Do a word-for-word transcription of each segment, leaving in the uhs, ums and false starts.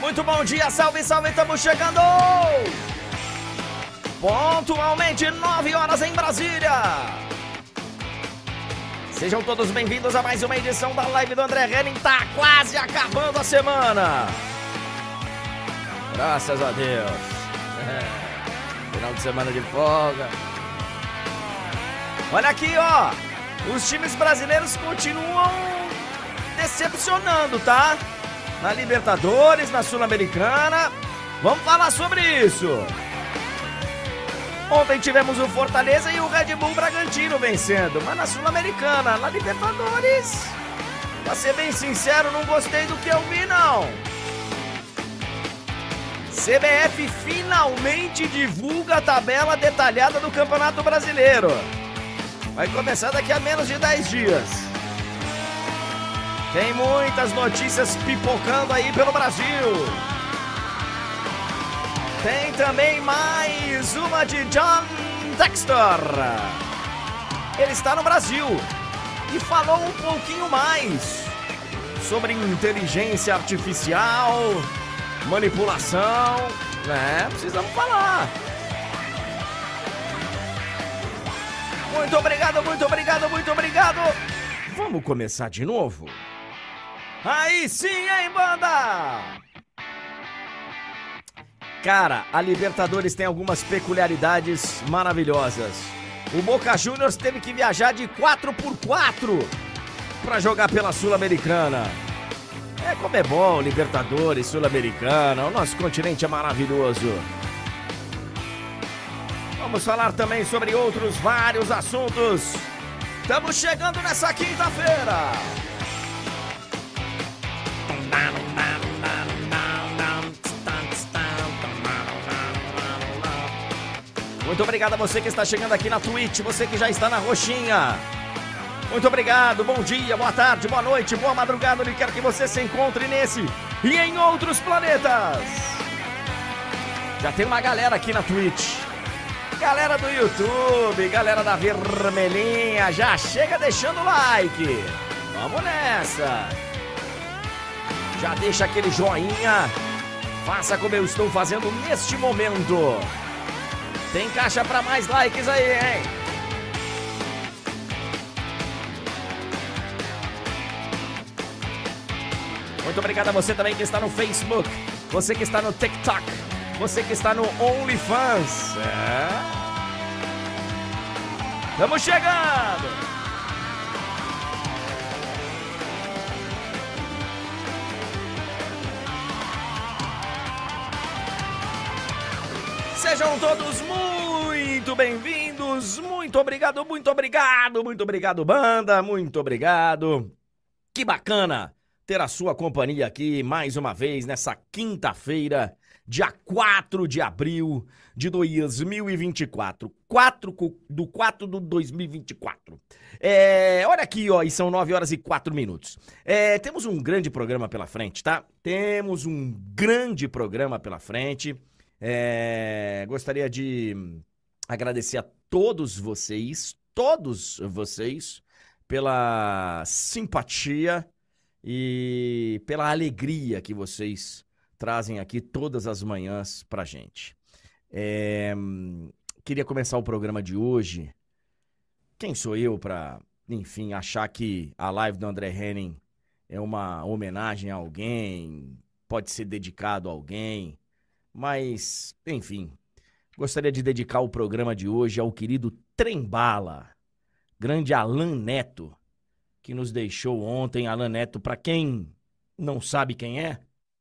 Muito bom dia, salve, salve, estamos chegando! Pontualmente nove horas em Brasília. Sejam todos bem-vindos a mais uma edição da live do André Henning. Tá quase acabando a semana. Graças a Deus. É, final de semana de folga. Olha aqui, ó. Os times brasileiros continuam decepcionando, tá? Na Libertadores, na Sul-Americana. Vamos falar sobre isso. Ontem tivemos o Fortaleza e o Red Bull Bragantino vencendo, mas na Sul-Americana, na Libertadores, pra ser bem sincero, não gostei do que eu vi, não. C B F finalmente divulga a tabela detalhada do Campeonato Brasileiro. Vai começar daqui a menos de dez dias. Tem muitas notícias pipocando aí pelo Brasil. Tem também mais uma de John Textor. Ele está no Brasil e falou um pouquinho mais sobre inteligência artificial, manipulação, né? Precisamos falar. Muito obrigado, muito obrigado, muito obrigado. Vamos começar de novo? Aí sim, hein, banda? Cara, a Libertadores tem algumas peculiaridades maravilhosas. O Boca Juniors teve que viajar de quatro por quatro para jogar pela Sul-Americana. É como é bom, Libertadores, Sul-Americana, o nosso continente é maravilhoso. Vamos falar também sobre outros vários assuntos. Estamos chegando nessa quinta-feira. Muito obrigado a você que está chegando aqui na Twitch, você que já está na roxinha. Muito obrigado, bom dia, boa tarde, boa noite, boa madrugada, onde quer que você se encontre nesse e em outros planetas. Já tem uma galera aqui na Twitch. Galera do YouTube, galera da vermelhinha, já chega deixando o like. Vamos nessa. Já deixa aquele joinha. Faça como eu estou fazendo neste momento. Tem caixa para mais likes aí, hein? Muito obrigado a você também que está no Facebook, você que está no TikTok, você que está no OnlyFans. É. Estamos chegando! Sejam todos muito bem-vindos, muito obrigado, muito obrigado, muito obrigado, banda, muito obrigado. Que bacana ter a sua companhia aqui mais uma vez nessa quinta-feira, dia quatro de abril de dois mil e vinte e quatro. quatro do quatro de dois mil e vinte e quatro. É, olha aqui, ó, e são nove horas e quatro minutos. É, temos um grande programa pela frente, tá? Temos um grande programa pela frente. É, gostaria de agradecer a todos vocês, todos vocês, pela simpatia e pela alegria que vocês trazem aqui todas as manhãs pra gente. É, queria começar o programa de hoje. Quem sou eu pra, enfim, achar que a live do André Henning é uma homenagem a alguém, pode ser dedicado a alguém. Mas, enfim, gostaria de dedicar o programa de hoje ao querido Trembala, grande Alan Neto, que nos deixou ontem. Alan Neto, para quem não sabe quem é,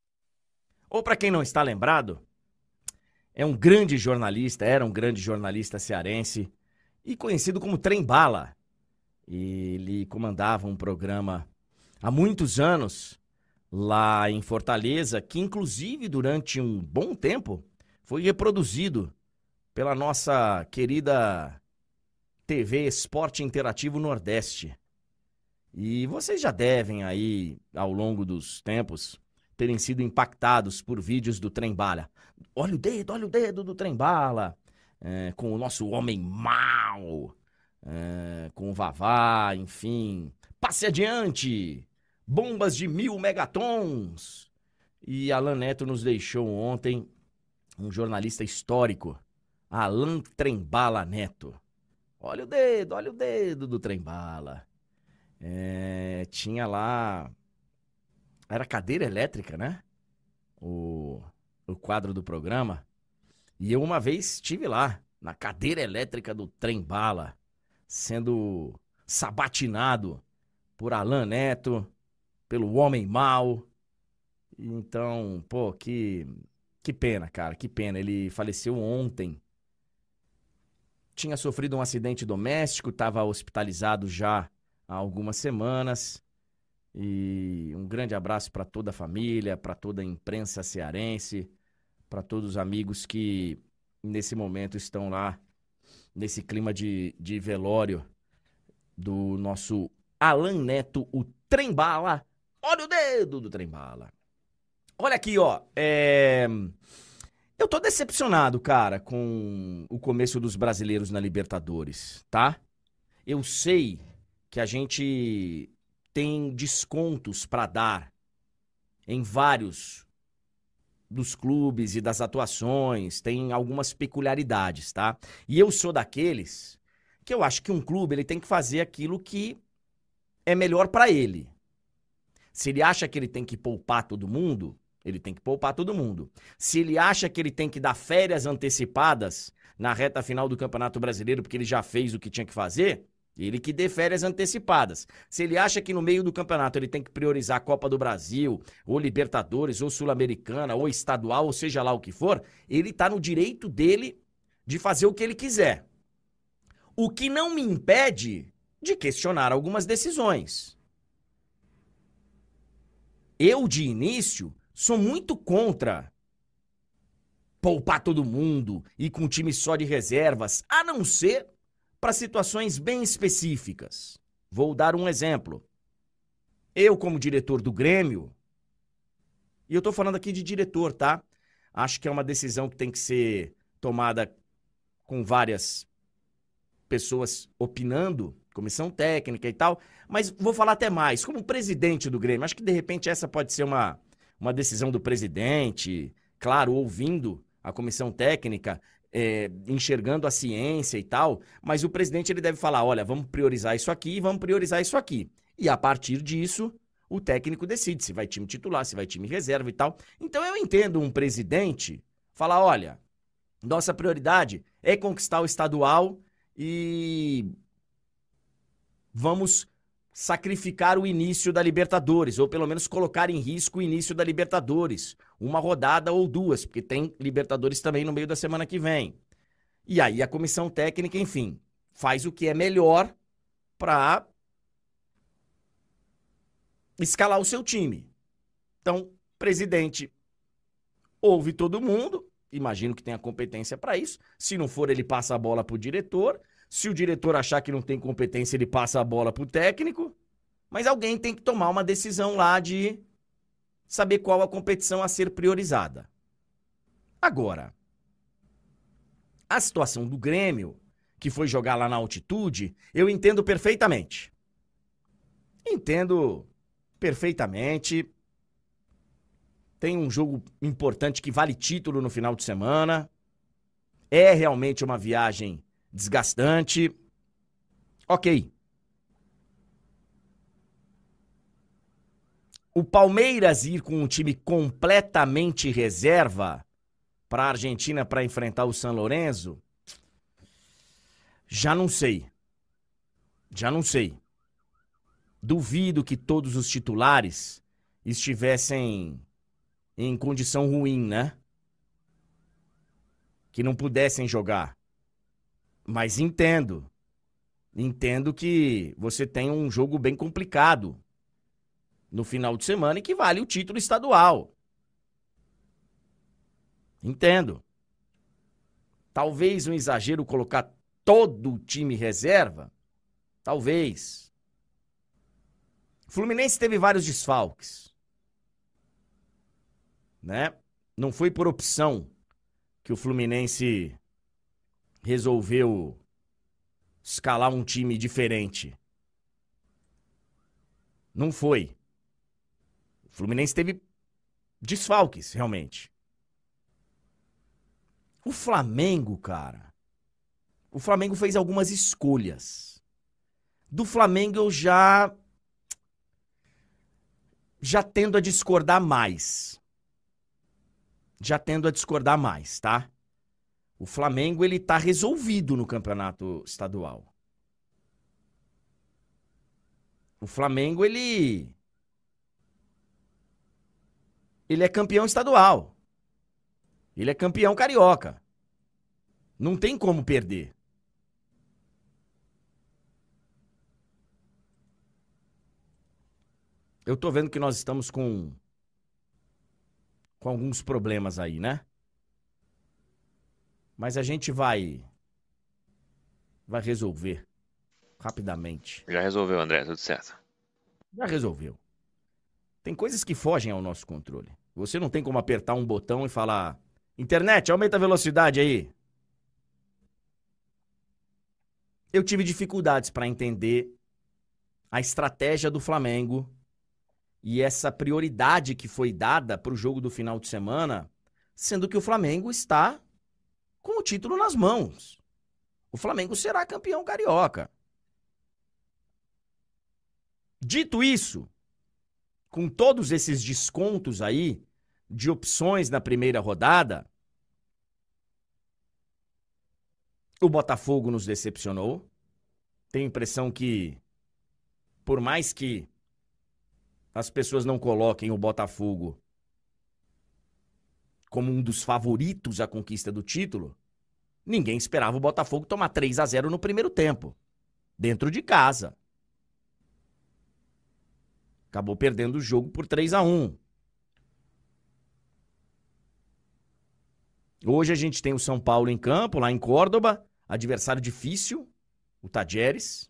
ou para quem não está lembrado, é um grande jornalista, era um grande jornalista cearense e conhecido como Trembala. Ele comandava um programa há muitos anos lá em Fortaleza, que inclusive durante um bom tempo foi reproduzido pela nossa querida T V Esporte Interativo Nordeste. E vocês já devem aí, ao longo dos tempos, terem sido impactados por vídeos do Trembala. Olha o dedo, olha o dedo do Trembala, é, com o nosso homem mau, é, com o Vavá, enfim. Passe adiante! Bombas de mil megatons. E Alan Neto nos deixou ontem, um jornalista histórico, Alan Trembala Neto. Olha o dedo, olha o dedo do Trembala. É, tinha lá... Era cadeira elétrica, né? O, o quadro do programa. E eu uma vez estive lá, na cadeira elétrica do Trembala, sendo sabatinado por Alan Neto, pelo Homem Mau. Então, pô, que, que pena, cara, que pena. Ele faleceu ontem. Tinha sofrido um acidente doméstico, estava hospitalizado já há algumas semanas. E um grande abraço para toda a família, para toda a imprensa cearense, para todos os amigos que nesse momento estão lá, nesse clima de, de velório do nosso Alan Neto, o Trembala. Olha o dedo do Trembala. Olha aqui, ó. É... Eu tô decepcionado, cara, com o começo dos brasileiros na Libertadores, tá? Eu sei que a gente tem descontos pra dar em vários dos clubes e das atuações, tem algumas peculiaridades, tá? E eu sou daqueles que eu acho que um clube ele tem que fazer aquilo que é melhor pra ele. Se ele acha que ele tem que poupar todo mundo, ele tem que poupar todo mundo. Se ele acha que ele tem que dar férias antecipadas na reta final do Campeonato Brasileiro, porque ele já fez o que tinha que fazer, ele que dê férias antecipadas. Se ele acha que no meio do campeonato ele tem que priorizar a Copa do Brasil, ou Libertadores, ou Sul-Americana, ou estadual, ou seja lá o que for, ele tá no direito dele de fazer o que ele quiser. O que não me impede de questionar algumas decisões. Eu, de início, sou muito contra poupar todo mundo e com um time só de reservas, a não ser para situações bem específicas. Vou dar um exemplo. Eu, como diretor do Grêmio, e eu tô falando aqui de diretor, tá? Acho que é uma decisão que tem que ser tomada com várias pessoas opinando, comissão técnica e tal, mas vou falar até mais, como presidente do Grêmio. Acho que, de repente, essa pode ser uma, uma decisão do presidente, claro, ouvindo a comissão técnica, É, enxergando a ciência e tal, mas o presidente ele deve falar, olha, vamos priorizar isso aqui, vamos priorizar isso aqui. E a partir disso, o técnico decide se vai time titular, se vai time reserva e tal. Então eu entendo um presidente falar, olha, nossa prioridade é conquistar o estadual e vamos sacrificar o início da Libertadores, ou pelo menos colocar em risco o início da Libertadores, uma rodada ou duas, porque tem Libertadores também no meio da semana que vem. E aí a comissão técnica, enfim, faz o que é melhor para escalar o seu time. Então, presidente ouve todo mundo, imagino que tenha competência para isso. Se não for, ele passa a bola pro diretor. Se o diretor achar que não tem competência, ele passa a bola pro técnico. Mas alguém tem que tomar uma decisão lá de saber qual a competição a ser priorizada. Agora, a situação do Grêmio, que foi jogar lá na altitude, eu entendo perfeitamente. Entendo perfeitamente. Tem um jogo importante que vale título no final de semana. É realmente uma viagem desgastante. Ok. O Palmeiras ir com um time completamente reserva para a Argentina para enfrentar o San Lorenzo, já não sei. Já não sei. Duvido que todos os titulares estivessem em condição ruim, né? Que não pudessem jogar. Mas entendo. Entendo que você tem um jogo bem complicado no final de semana e que vale o título estadual. Entendo. Talvez um exagero colocar todo o time reserva. Talvez. O Fluminense teve vários desfalques. Né? Não foi por opção que o Fluminense resolveu escalar um time diferente. Não foi. O Fluminense teve desfalques, realmente. O Flamengo, cara, o Flamengo fez algumas escolhas. Do Flamengo eu já, já tendo a discordar mais. Já tendo a discordar mais, tá? O Flamengo, ele tá resolvido no campeonato estadual. O Flamengo, ele... Ele é campeão estadual. Ele é campeão carioca. Não tem como perder. Eu tô vendo que nós estamos com... com alguns problemas aí, né? Mas a gente vai... vai resolver rapidamente. Já resolveu, André, tudo certo. Já resolveu. Tem coisas que fogem ao nosso controle. Você não tem como apertar um botão e falar: internet, aumenta a velocidade aí. Eu tive dificuldades para entender a estratégia do Flamengo e essa prioridade que foi dada para o jogo do final de semana, sendo que o Flamengo está com o título nas mãos. O Flamengo será campeão carioca. Dito isso, com todos esses descontos aí de opções na primeira rodada, o Botafogo nos decepcionou. Tenho a impressão que, por mais que as pessoas não coloquem o Botafogo como um dos favoritos à conquista do título, ninguém esperava o Botafogo tomar três a zero no primeiro tempo, dentro de casa. Acabou perdendo o jogo por três a um. Hoje a gente tem o São Paulo em campo, lá em Córdoba, adversário difícil, o Tajeres.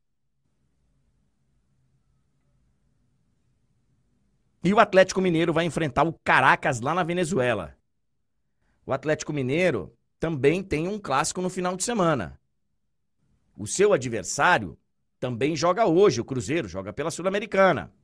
E o Atlético Mineiro vai enfrentar o Caracas lá na Venezuela. O Atlético Mineiro também tem um clássico no final de semana. O seu adversário também joga hoje, o Cruzeiro, joga pela Sul-Americana.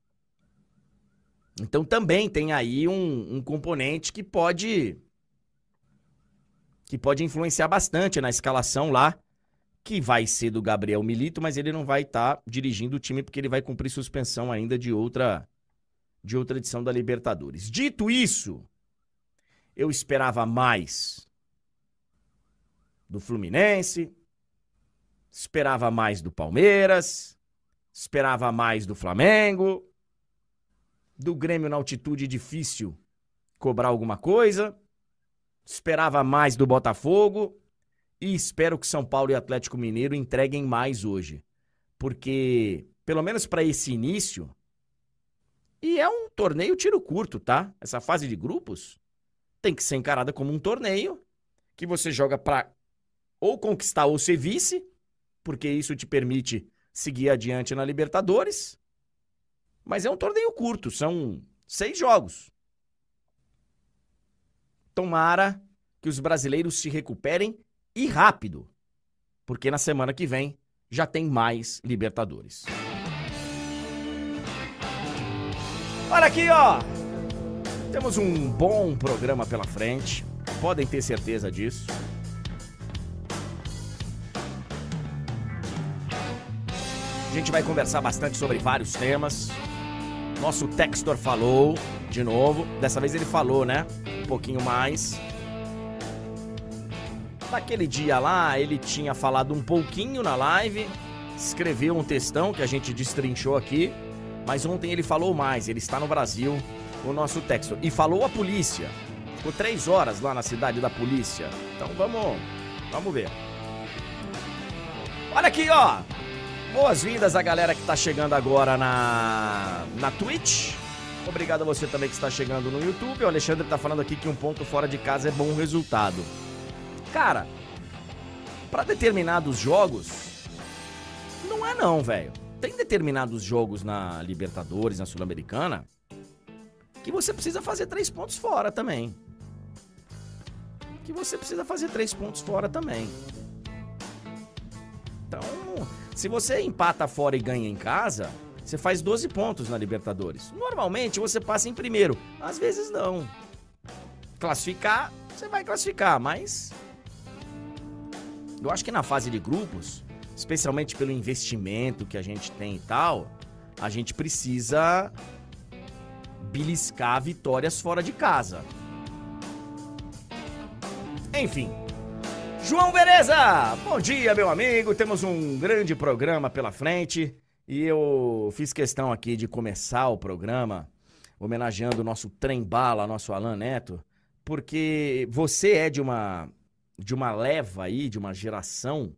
Então também tem aí um, um componente que pode, que pode influenciar bastante na escalação lá, que vai ser do Gabriel Milito, mas ele não vai estar tá dirigindo o time porque ele vai cumprir suspensão ainda de outra, de outra edição da Libertadores. Dito isso, eu esperava mais do Fluminense, esperava mais do Palmeiras, esperava mais do Flamengo, do Grêmio na altitude difícil cobrar alguma coisa, esperava mais do Botafogo e espero que São Paulo e Atlético Mineiro entreguem mais hoje, porque pelo menos para esse início, e é um torneio tiro curto, tá? Essa fase de grupos tem que ser encarada como um torneio que você joga para ou conquistar ou ser vice, porque isso te permite seguir adiante na Libertadores. Mas é um torneio curto, são seis jogos. Tomara que os brasileiros se recuperem e rápido, porque na semana que vem já tem mais Libertadores. Olha aqui, ó. Temos um bom programa pela frente, podem ter certeza disso. A gente vai conversar bastante sobre vários temas. Nosso Textor falou de novo. Dessa vez ele falou, né? Um pouquinho mais. Naquele dia lá, ele tinha falado um pouquinho na live, escreveu um textão que a gente destrinchou aqui, mas ontem ele falou mais. Ele está no Brasil, o nosso Textor. E falou a polícia. Ficou três horas lá na cidade da polícia. Então vamos, vamos ver. Olha aqui, ó. Boas-vindas a galera que está chegando agora na, na Twitch. Obrigado a você também que está chegando no YouTube. O Alexandre está falando aqui que um ponto fora de casa é bom resultado. Cara, para determinados jogos, não é não, velho. Tem determinados jogos na Libertadores, na Sul-Americana, que você precisa fazer três pontos fora também. Que você precisa fazer três pontos fora também. Então... se você empata fora e ganha em casa, você faz doze pontos na Libertadores. Normalmente você passa em primeiro, às vezes não. Classificar, você vai classificar, mas eu acho que na fase de grupos, especialmente pelo investimento que a gente tem e tal, a gente precisa beliscar vitórias fora de casa. Enfim. João Vereza, bom dia, meu amigo. Temos um grande programa pela frente e eu fiz questão aqui de começar o programa homenageando o nosso trem-bala, nosso Alan Neto, porque você é de uma, de uma leva aí, de uma geração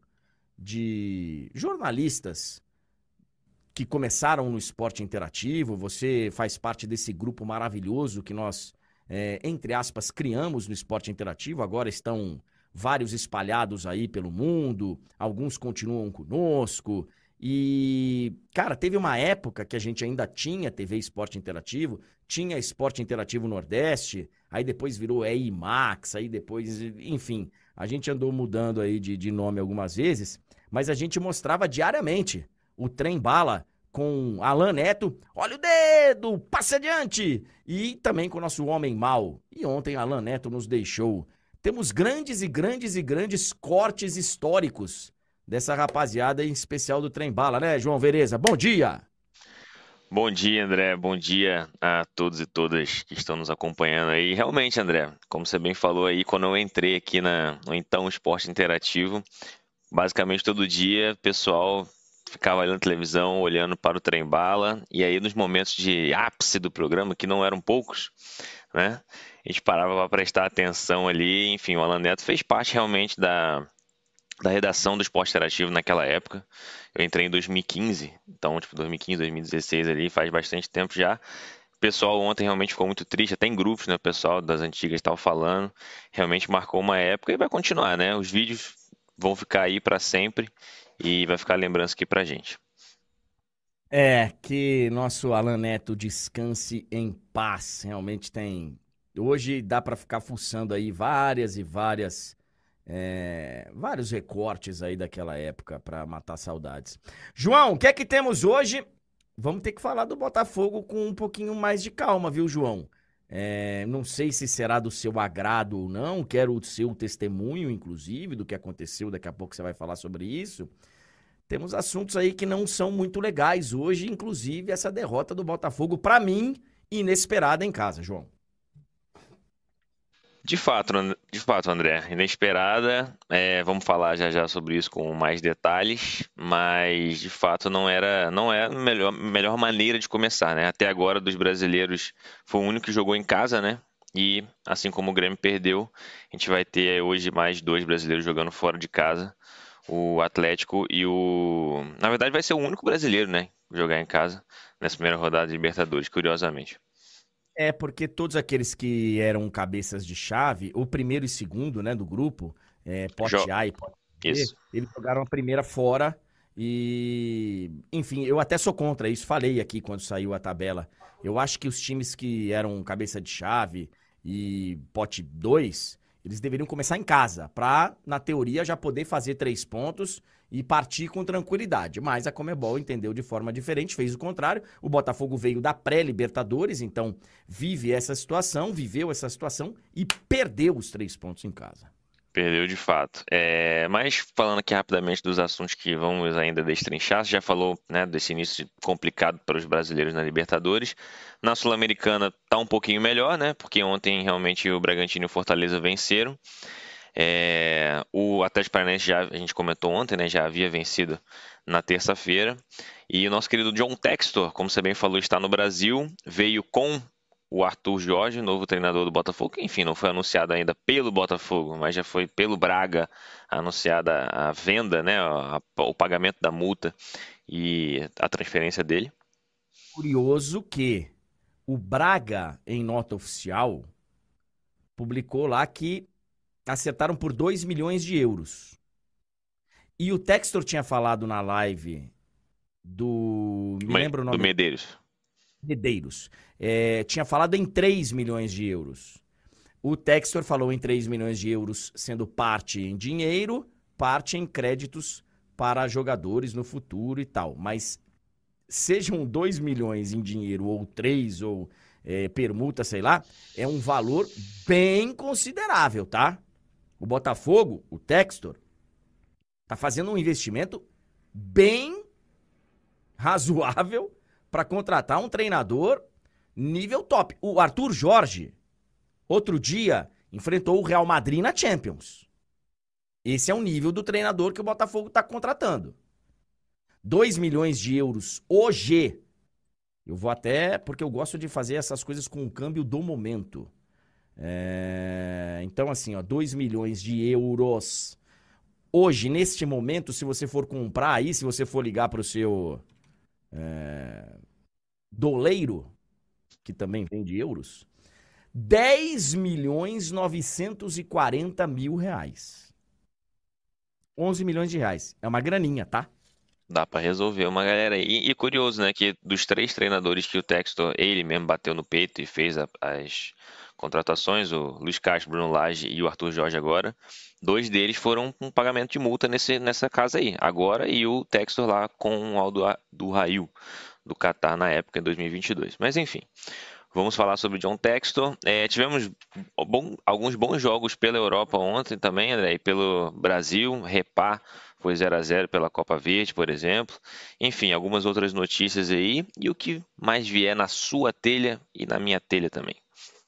de jornalistas que começaram no esporte interativo. Você faz parte desse grupo maravilhoso que nós, é, entre aspas, criamos no esporte interativo. Agora estão vários espalhados aí pelo mundo, alguns continuam conosco. E, cara, teve uma época que a gente ainda tinha T V Esporte Interativo, tinha Esporte Interativo Nordeste, aí depois virou E I Max, aí depois, enfim, a gente andou mudando aí de, de nome algumas vezes, mas a gente mostrava diariamente o Trem Bala com Alan Neto, olha o dedo, passe adiante, e também com o nosso Homem Mau. E ontem Alan Neto nos deixou. Temos grandes e grandes e grandes cortes históricos dessa rapaziada, em especial do Trem Bala, né, João Vereza? Bom dia! Bom dia, André. Bom dia a todos e todas que estão nos acompanhando aí. Realmente, André, como você bem falou aí, quando eu entrei aqui na, no então Esporte Interativo, basicamente todo dia o pessoal ficava olhando televisão, olhando para o Trem Bala, e aí nos momentos de ápice do programa, que não eram poucos, né, a gente parava para prestar atenção ali. Enfim, o Alan Neto fez parte realmente da, da redação do Esporte Interativo naquela época. Eu entrei em dois mil e quinze, então tipo dois mil e quinze, dois mil e dezesseis ali, faz bastante tempo já. O pessoal ontem realmente ficou muito triste, até em grupos, né, o pessoal das antigas estava falando, realmente marcou uma época e vai continuar, né, os vídeos vão ficar aí para sempre e vai ficar lembrança aqui pra gente. É, que nosso Alan Neto descanse em paz, realmente tem... Hoje dá pra ficar fuçando aí várias e várias... É, vários recortes aí daquela época pra matar saudades. João, o que é que temos hoje? Vamos ter que falar do Botafogo com um pouquinho mais de calma, viu, João? É, não sei se será do seu agrado ou não, quero o seu testemunho, inclusive, do que aconteceu, daqui a pouco você vai falar sobre isso. Temos assuntos aí que não são muito legais hoje, inclusive essa derrota do Botafogo, pra mim, inesperada em casa, João. De fato, de fato, André, inesperada, é, vamos falar já já sobre isso com mais detalhes, mas de fato não era, não é a melhor, melhor maneira de começar, né? Até agora, dos brasileiros, foi o único que jogou em casa, né? E assim como o Grêmio perdeu, a gente vai ter hoje mais dois brasileiros jogando fora de casa, o Atlético e o... Na verdade vai ser o único brasileiro, né, jogar em casa nessa primeira rodada de Libertadores, curiosamente. É, porque todos aqueles que eram cabeças de chave, o primeiro e segundo, né, do grupo, é, pote Jo... A e pote B, Isso. eles jogaram a primeira fora e, enfim, eu até sou contra isso, falei aqui quando saiu a tabela. Eu acho que os times que eram cabeça de chave e pote dois, eles deveriam começar em casa, pra, na teoria, já poder fazer três pontos e partir com tranquilidade. Mas a Conmebol entendeu de forma diferente, fez o contrário. O Botafogo veio da pré-Libertadores, então vive essa situação, viveu essa situação e perdeu os três pontos em casa. Perdeu de fato. É, mas falando aqui rapidamente dos assuntos que vamos ainda destrinchar, você já falou, né, desse início complicado para os brasileiros na Libertadores. Na Sul-Americana tá um pouquinho melhor, né? Porque ontem realmente o Bragantino e o Fortaleza venceram. É, o Atlético Paranaense, já, a gente comentou ontem, né, já havia vencido na terça-feira. E o nosso querido John Textor, como você bem falou, está no Brasil, veio com o Arthur Jorge, novo treinador do Botafogo, que enfim, não foi anunciado ainda pelo Botafogo, mas já foi pelo Braga anunciada a venda, né, a, o pagamento da multa e a transferência dele. Curioso que o Braga, em nota oficial, publicou lá que acertaram por dois milhões de euros. E o Textor tinha falado na live do... Me Me- lembra o nome? Do Medeiros. Medeiros. É, tinha falado em três milhões de euros. O Textor falou em três milhões de euros, sendo parte em dinheiro, parte em créditos para jogadores no futuro e tal. Mas sejam dois milhões em dinheiro, ou três, ou é, permuta, sei lá, é um valor bem considerável, tá? O Botafogo, o Textor, tá fazendo um investimento bem razoável para contratar um treinador nível top. O Arthur Jorge, outro dia, enfrentou o Real Madrid na Champions. Esse é o nível do treinador que o Botafogo tá contratando. dois milhões de euros hoje. Eu vou até, porque eu gosto de fazer essas coisas com o câmbio do momento. É... Então, assim, ó, dois milhões de euros. Hoje, neste momento, se você for comprar aí, se você for ligar para o seu é... doleiro, que também vende euros, dez milhões novecentos e quarenta mil reais. onze milhões de reais. É uma graninha, tá? Dá pra resolver uma galera aí. E, e curioso, né, que dos três treinadores que o Textor, ele mesmo bateu no peito e fez a- as contratações, o Luiz Castro, Bruno Lage e o Arthur Jorge agora, dois deles foram com pagamento de multa nesse, nessa casa aí, agora, e o Textor lá com o Aldo do Rail, do Catar na época, em dois mil e vinte e dois. Mas enfim, vamos falar sobre o John Textor. É, tivemos bom- alguns bons jogos pela Europa ontem também, André, e pelo Brasil. Repá foi zero a zero pela Copa Verde, por exemplo. Enfim, algumas outras notícias aí. E o que mais vier na sua telha e na minha telha também.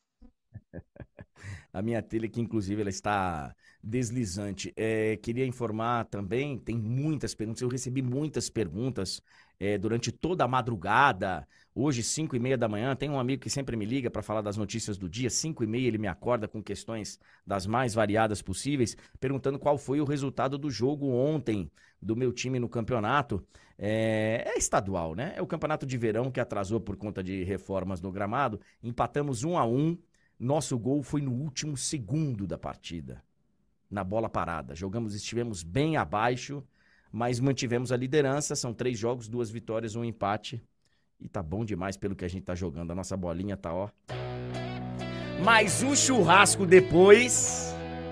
A minha telha que, inclusive, ela está deslizante. É, queria informar também, tem muitas perguntas, eu recebi muitas perguntas é, durante toda a madrugada. Hoje, cinco e meia da manhã, tem um amigo que sempre me liga para falar das notícias do dia. Cinco e meia ele me acorda com questões das mais variadas possíveis, perguntando qual foi o resultado do jogo ontem do meu time no campeonato. É, é estadual, né? É o campeonato de verão que atrasou por conta de reformas no gramado. Empatamos um a um. Nosso gol foi no último segundo da partida, na bola parada. Jogamos, estivemos bem abaixo, mas mantivemos a liderança. São três jogos, duas vitórias, um empate. E tá bom demais pelo que a gente tá jogando. A nossa bolinha tá, ó. Mas o churrasco depois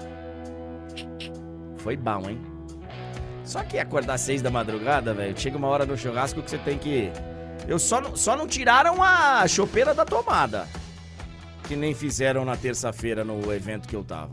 foi bom, hein? Só que acordar às seis da madrugada, velho, chega uma hora no churrasco que você tem que... Eu só não, só não tiraram a chopeira da tomada, que nem fizeram na terça-feira no evento que eu tava.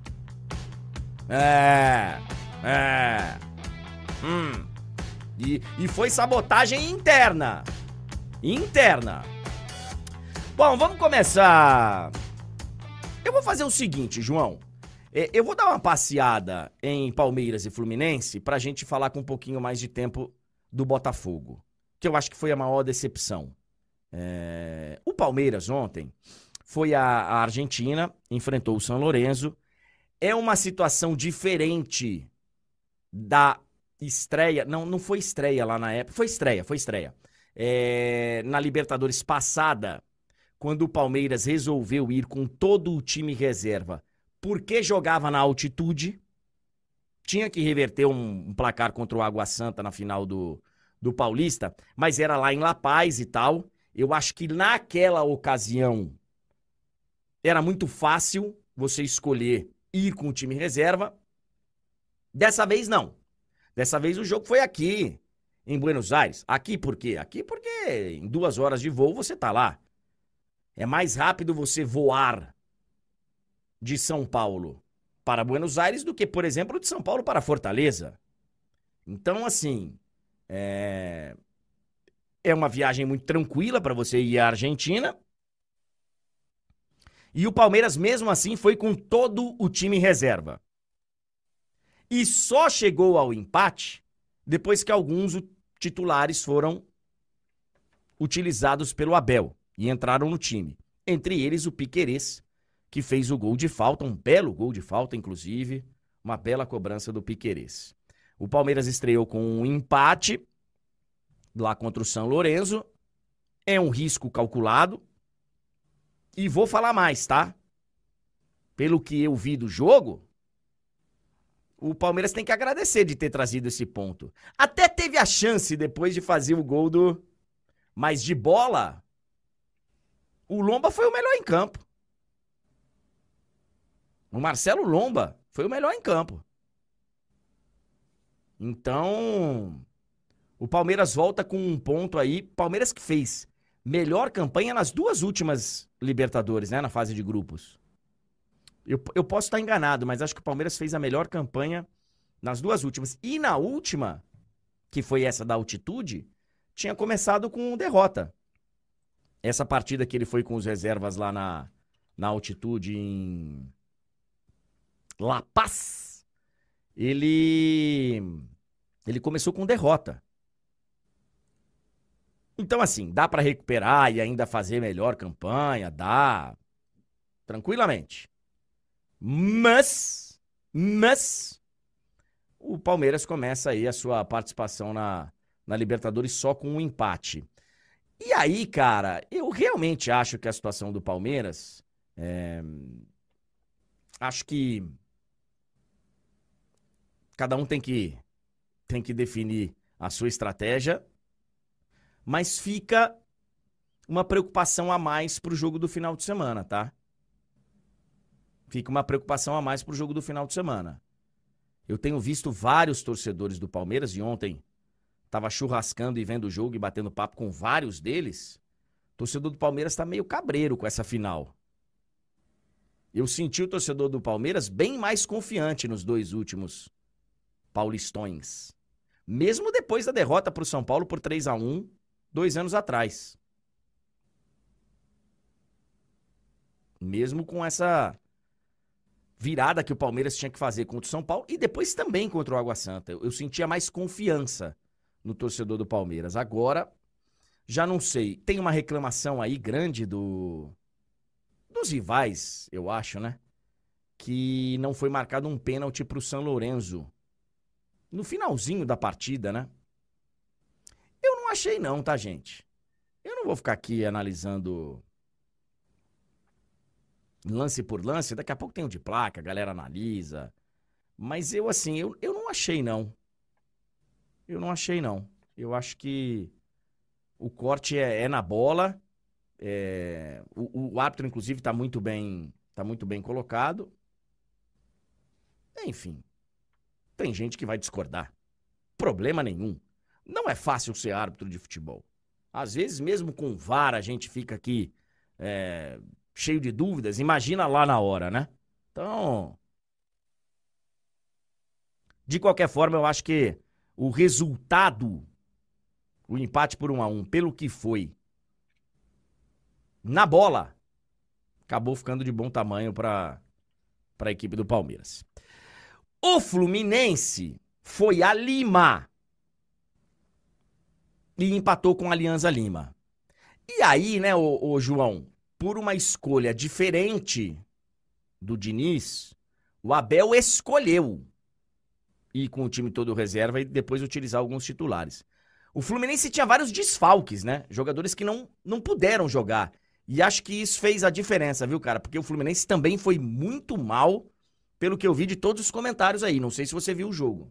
É, é. Hum. E, e foi sabotagem interna. Interna. Bom, vamos começar. Eu vou fazer o seguinte, João. É, eu vou dar uma passeada em Palmeiras e Fluminense pra gente falar com um pouquinho mais de tempo do Botafogo, que eu acho que foi a maior decepção. É, o Palmeiras ontem foi a, a Argentina, enfrentou o São Lourenço. É uma situação diferente da estreia. Não, não foi estreia lá na época. Foi estreia, foi estreia. É, na Libertadores passada, quando o Palmeiras resolveu ir com todo o time reserva, porque jogava na altitude, tinha que reverter um, um placar contra o Água Santa na final do, do Paulista, mas era lá em La Paz e tal. Eu acho que naquela ocasião era muito fácil você escolher ir com o time reserva. Dessa vez, não. Dessa vez o jogo foi aqui, em Buenos Aires. Aqui por quê? Aqui porque em duas horas de voo você tá lá. É mais rápido você voar de São Paulo para Buenos Aires do que, por exemplo, de São Paulo para Fortaleza. Então, assim, é, é uma viagem muito tranquila para você ir à Argentina. E o Palmeiras, mesmo assim, foi com todo o time reserva. E só chegou ao empate depois que alguns titulares foram utilizados pelo Abel e entraram no time. Entre eles o Piquerez, que fez o gol de falta, um belo gol de falta, inclusive, uma bela cobrança do Piquerez. O Palmeiras estreou com um empate lá contra o São Lourenço. É um risco calculado. E vou falar mais, tá? Pelo que eu vi do jogo, o Palmeiras tem que agradecer de ter trazido esse ponto. Até teve a chance depois de fazer o gol do... Mas de bola, o Lomba foi o melhor em campo. O Marcelo Lomba foi o melhor em campo. Então, O Palmeiras volta com um ponto aí. Palmeiras que fez melhor campanha nas duas últimas Libertadores, né? Na fase de grupos. Eu, eu posso estar enganado, mas acho que o Palmeiras fez a melhor campanha nas duas últimas. E na última, que foi essa da altitude, tinha começado com derrota. Essa partida que ele foi com os reservas lá na, na altitude em La Paz, ele, ele começou com derrota. Então, assim, dá para recuperar e ainda fazer melhor campanha, dá, tranquilamente. Mas, mas, o Palmeiras começa aí a sua participação na, na Libertadores só com um empate. E aí, cara, eu realmente acho que a situação do Palmeiras, é, acho que cada um tem que, tem que definir a sua estratégia, mas fica uma preocupação a mais pro jogo do final de semana, tá? Fica uma preocupação a mais pro jogo do final de semana. Eu tenho visto vários torcedores do Palmeiras, e ontem tava churrascando e vendo o jogo e batendo papo com vários deles. O torcedor do Palmeiras tá meio cabreiro com essa final. Eu senti o torcedor do Palmeiras bem mais confiante nos dois últimos paulistões. Mesmo depois da derrota pro São Paulo por três a um, dois anos atrás. Mesmo com essa virada que o Palmeiras tinha que fazer contra o São Paulo e depois também contra o Água Santa. Eu sentia mais confiança no torcedor do Palmeiras. Agora, já não sei. Tem uma reclamação aí grande do dos rivais, eu acho, né? Que não foi marcado um pênalti pro São Lourenço no finalzinho da partida, né? Eu não achei não, tá, gente? Eu não vou ficar aqui analisando lance por lance. Daqui a pouco tem o de placa, a galera analisa. Mas eu, assim, eu, eu não achei não. Eu não achei, não. Eu acho que o corte é, é na bola. É, o, o árbitro, inclusive, está muito bem, tá muito bem colocado. Enfim, tem gente que vai discordar. Problema nenhum. Não é fácil ser árbitro de futebol. Às vezes, mesmo com V A R, a gente fica aqui é, cheio de dúvidas. Imagina lá na hora, né? Então, de qualquer forma, eu acho que o resultado, o empate por um a um, pelo que foi na bola, acabou ficando de bom tamanho para para a equipe do Palmeiras. O Fluminense foi a Lima e empatou com a Alianza Lima. E aí, né, ô, ô João, por uma escolha diferente do Diniz, o Abel escolheu ir com o time todo reserva e depois utilizar alguns titulares. O Fluminense tinha vários desfalques, né? Jogadores que não, não puderam jogar. E acho que isso fez a diferença, viu, cara? Porque o Fluminense também foi muito mal, pelo que eu vi de todos os comentários aí. Não sei se você viu o jogo.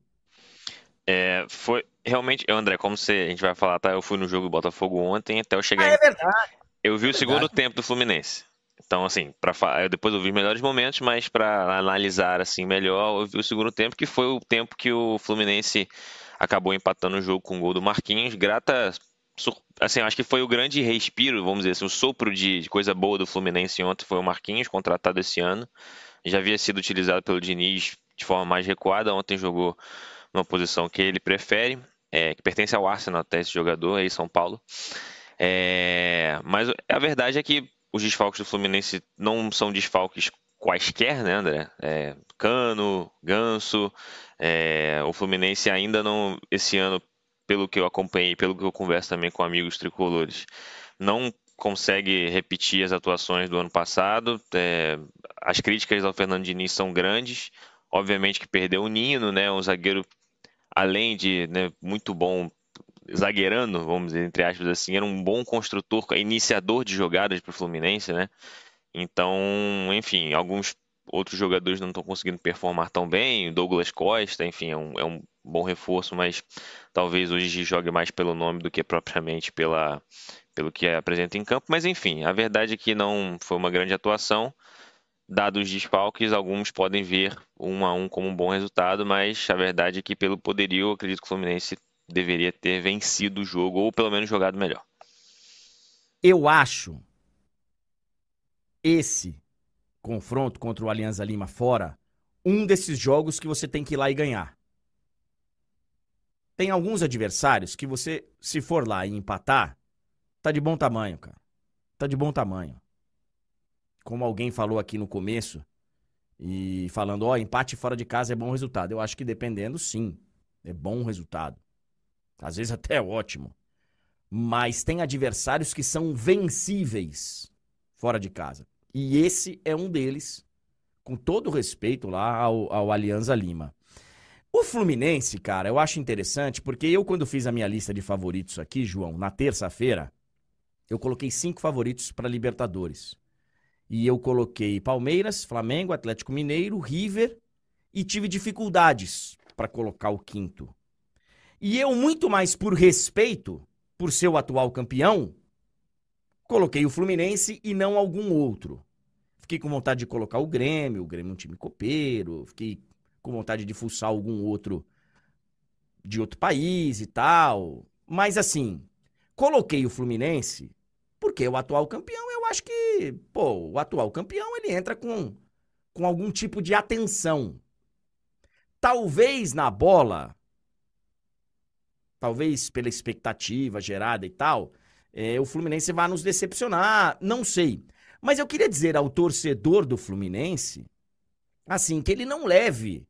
É, foi realmente, eu, André, como você, a gente vai falar, tá? Eu fui no jogo do Botafogo ontem, até eu chegar Ah, em... é verdade. Eu vi É o segundo verdade. tempo do Fluminense. Então, assim, para fa... eu depois eu vi os melhores momentos, mas para analisar assim melhor, eu vi o segundo tempo, que foi o tempo que o Fluminense acabou empatando o jogo com o gol do Marquinhos, grata, sur- assim, acho que foi o grande respiro, vamos dizer assim, o sopro de de coisa boa do Fluminense ontem foi o Marquinhos, contratado esse ano. Já havia sido utilizado pelo Diniz de forma mais recuada, ontem jogou numa posição que ele prefere, é, que pertence ao Arsenal até esse jogador aí, São Paulo. É, mas a verdade é que os desfalques do Fluminense não são desfalques quaisquer, né, André? É, Cano, Ganso, é, o Fluminense ainda não, esse ano, pelo que eu acompanhei, pelo que eu converso também com amigos tricolores, não consegue repetir as atuações do ano passado. É, as críticas ao Fernando Diniz são grandes. Obviamente que perdeu o Nino, né, um zagueiro, além de, né, muito bom zagueirando, vamos dizer, entre aspas assim, era um bom construtor, iniciador de jogadas para o Fluminense, né? Então, enfim, alguns outros jogadores não estão conseguindo performar tão bem. O Douglas Costa, enfim, é um, é um bom reforço, mas talvez hoje jogue mais pelo nome do que propriamente pela, pelo que apresenta em campo. Mas, enfim, a verdade é que não foi uma grande atuação. Dados os desfalques, alguns podem ver um a um como um bom resultado, mas a verdade é que pelo poderio, eu acredito que o Fluminense deveria ter vencido o jogo, ou pelo menos jogado melhor. Eu acho esse confronto contra o Alianza Lima fora um desses jogos que você tem que ir lá e ganhar. Tem alguns adversários que você, se for lá e empatar, tá de bom tamanho, cara. Tá de bom tamanho. Como alguém falou aqui no começo, e falando, ó, empate fora de casa é bom resultado. Eu acho que dependendo, sim, é bom resultado. Às vezes até é ótimo. Mas tem adversários que são vencíveis fora de casa. E esse é um deles, com todo respeito lá ao, ao Alianza Lima. O Fluminense, cara, eu acho interessante, porque eu, quando fiz a minha lista de favoritos aqui, João, na terça-feira, eu coloquei cinco favoritos para Libertadores. E eu coloquei Palmeiras, Flamengo, Atlético Mineiro, River, e tive dificuldades para colocar o quinto. E eu, muito mais por respeito, por ser o atual campeão, coloquei o Fluminense e não algum outro. Fiquei com vontade de colocar o Grêmio, o Grêmio é um time copeiro, fiquei com vontade de fuçar algum outro de outro país e tal. Mas assim, coloquei o Fluminense porque o atual campeão, eu acho que, pô, o atual campeão, ele entra com, com algum tipo de atenção. Talvez na bola, talvez pela expectativa gerada e tal, é, o Fluminense vá nos decepcionar, não sei. Mas eu queria dizer ao torcedor do Fluminense, assim, que ele não leve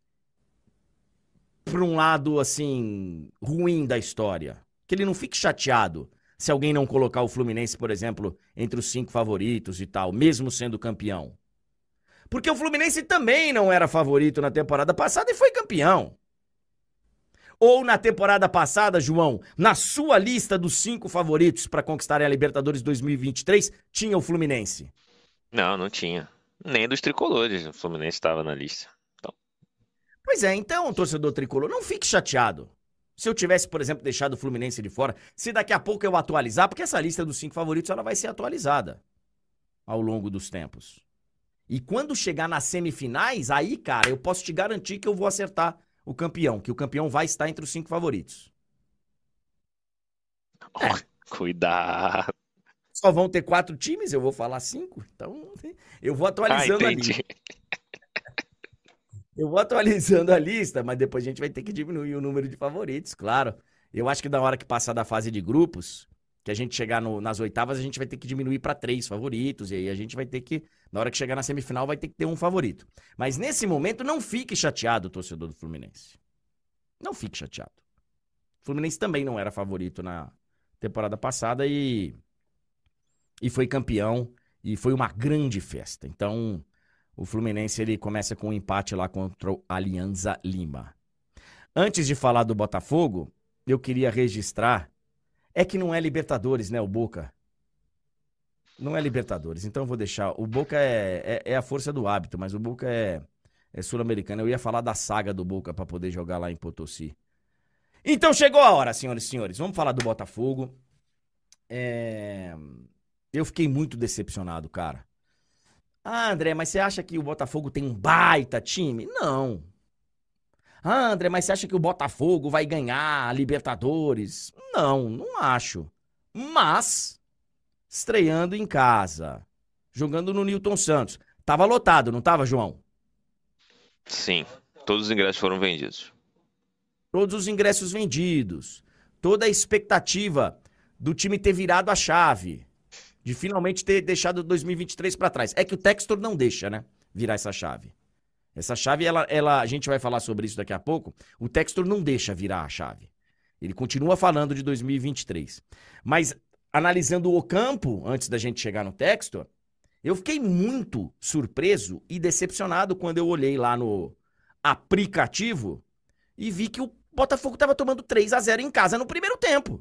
para um lado, assim, ruim da história. Que ele não fique chateado se alguém não colocar o Fluminense, por exemplo, entre os cinco favoritos e tal, mesmo sendo campeão. Porque o Fluminense também não era favorito na temporada passada e foi campeão. Ou na temporada passada, João, na sua lista dos cinco favoritos para conquistarem a Libertadores dois mil e vinte e três, tinha o Fluminense? Não, não tinha. Nem dos tricolores, o Fluminense estava na lista. Então... Pois é, então, torcedor tricolor, não fique chateado. Se eu tivesse, por exemplo, deixado o Fluminense de fora, se daqui a pouco eu atualizar, porque essa lista dos cinco favoritos ela vai ser atualizada ao longo dos tempos. E quando chegar nas semifinais, aí, cara, eu posso te garantir que eu vou acertar o campeão, que o campeão vai estar entre os cinco favoritos. Oh, é. Cuidado. Só vão ter quatro times, eu vou falar cinco, então eu vou atualizando ah, a lista. Eu vou atualizando a lista, mas depois a gente vai ter que diminuir o número de favoritos, claro. Eu acho que na hora que passar da fase de grupos, que a gente chegar no, nas oitavas, a gente vai ter que diminuir para três favoritos, e aí a gente vai ter que, na hora que chegar na semifinal, vai ter que ter um favorito. Mas nesse momento, não fique chateado, torcedor do Fluminense. Não fique chateado. O Fluminense também não era favorito na temporada passada e, e foi campeão, e foi uma grande festa. Então, o Fluminense ele começa com um empate lá contra o Alianza Lima. Antes de falar do Botafogo, eu queria registrar. É que não é Libertadores, né, o Boca? Não é Libertadores, então eu vou deixar. O Boca é, é, é a força do hábito, mas o Boca é, é sul-americano. Eu ia falar da saga do Boca para poder jogar lá em Potosí. Então chegou a hora, senhoras e senhores. Vamos falar do Botafogo. É... Eu fiquei muito decepcionado, cara. Ah, André, mas você acha que o Botafogo tem um baita time? Não. Ah, André, mas você acha que o Botafogo vai ganhar a Libertadores? Não, não acho. Mas, estreando em casa, jogando no Newton Santos. Tava lotado, não tava, João? Sim, todos os ingressos foram vendidos. Todos os ingressos vendidos. Toda a expectativa do time ter virado a chave. De finalmente ter deixado dois mil e vinte e três para trás. É que o Textor não deixa, né? Virar essa chave. Essa chave, ela, ela, a gente vai falar sobre isso daqui a pouco. O Textor não deixa virar a chave. Ele continua falando de dois mil e vinte e três. Mas, analisando o campo, antes da gente chegar no Textor, eu fiquei muito surpreso e decepcionado quando eu olhei lá no aplicativo e vi que o Botafogo estava tomando três a zero em casa no primeiro tempo.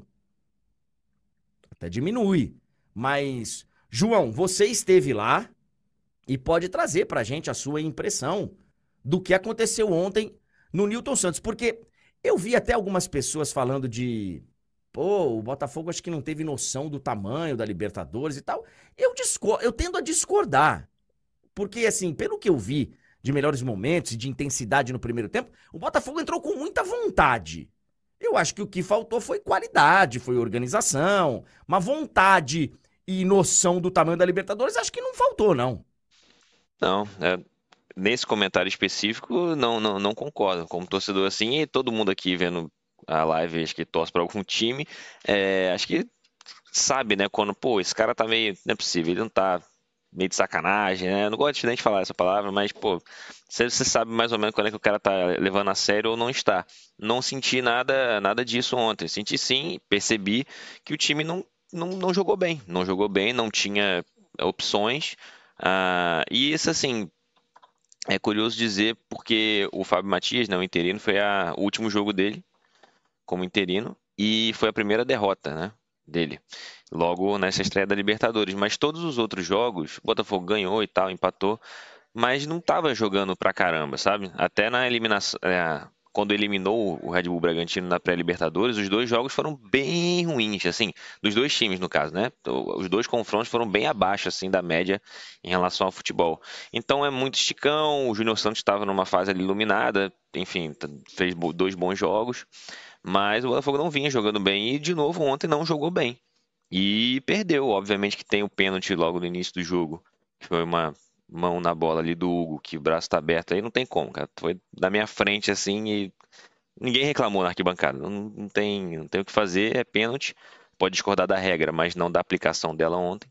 Até diminui. Mas, João, você esteve lá e pode trazer pra gente a sua impressão do que aconteceu ontem no Newton Santos. Porque eu vi até algumas pessoas falando de... Pô, o Botafogo acho que não teve noção do tamanho da Libertadores e tal. Eu, discor- eu tendo a discordar. Porque, assim, pelo que eu vi de melhores momentos e de intensidade no primeiro tempo, o Botafogo entrou com muita vontade. Eu acho que o que faltou foi qualidade, foi organização, uma vontade e noção do tamanho da Libertadores, acho que não faltou, não. Não, é, nesse comentário específico, não, não, não concordo. Como torcedor assim, e todo mundo aqui vendo a live, acho que torce para algum time, é, acho que sabe, né, quando, pô, esse cara tá meio, não é possível, ele não tá meio de sacanagem, né? Eu não gosto nem de falar essa palavra, mas, pô, você você sabe mais ou menos quando é que o cara tá levando a sério ou não está. Não senti nada, nada disso ontem. Senti sim, percebi que o time não, não, não jogou bem. Não jogou bem, não tinha opções. Ah, e isso, assim, é curioso dizer porque o Fábio Matias, né, o interino, foi a- o último jogo dele como interino e foi a primeira derrota, né, dele. Logo nessa estreia da Libertadores. Mas todos os outros jogos, o Botafogo ganhou e tal, empatou, mas não estava jogando pra caramba, sabe? Até na eliminação, é, quando eliminou o Red Bull Bragantino na pré-Libertadores, os dois jogos foram bem ruins, assim, dos dois times no caso, né? Os dois confrontos foram bem abaixo, assim, da média em relação ao futebol. Então é muito esticão, o Júnior Santos estava numa fase ali iluminada, enfim, t- fez bo- dois bons jogos, mas o Botafogo não vinha jogando bem e, de novo, ontem não jogou bem. E perdeu, obviamente que tem o pênalti logo no início do jogo, que foi uma mão na bola ali do Hugo, que o braço tá aberto aí, não tem como, cara. Foi na minha frente assim e ninguém reclamou na arquibancada. Não, não tem, não tem o que fazer, é pênalti. Pode discordar da regra, mas não da aplicação dela ontem.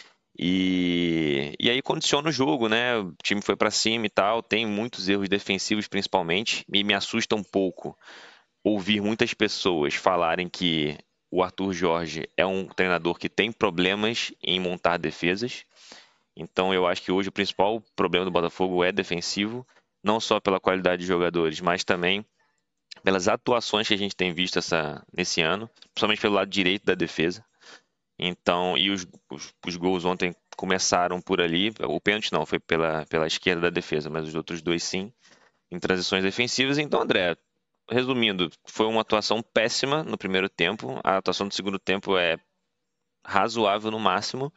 E, e aí condiciona o jogo, né? O time foi pra cima e tal, tem muitos erros defensivos principalmente, e me assusta um pouco ouvir muitas pessoas falarem que o Arthur Jorge é um treinador que tem problemas em montar defesas. Então eu acho que hoje o principal problema do Botafogo é defensivo, não só pela qualidade de jogadores, mas também pelas atuações que a gente tem visto essa, nesse ano, principalmente pelo lado direito da defesa. Então, e os, os, os gols ontem começaram por ali. O pênalti não, foi pela, pela esquerda da defesa, mas os outros dois sim, em transições defensivas. Então, André, resumindo, foi uma atuação péssima no primeiro tempo. A atuação do segundo tempo é razoável no máximo.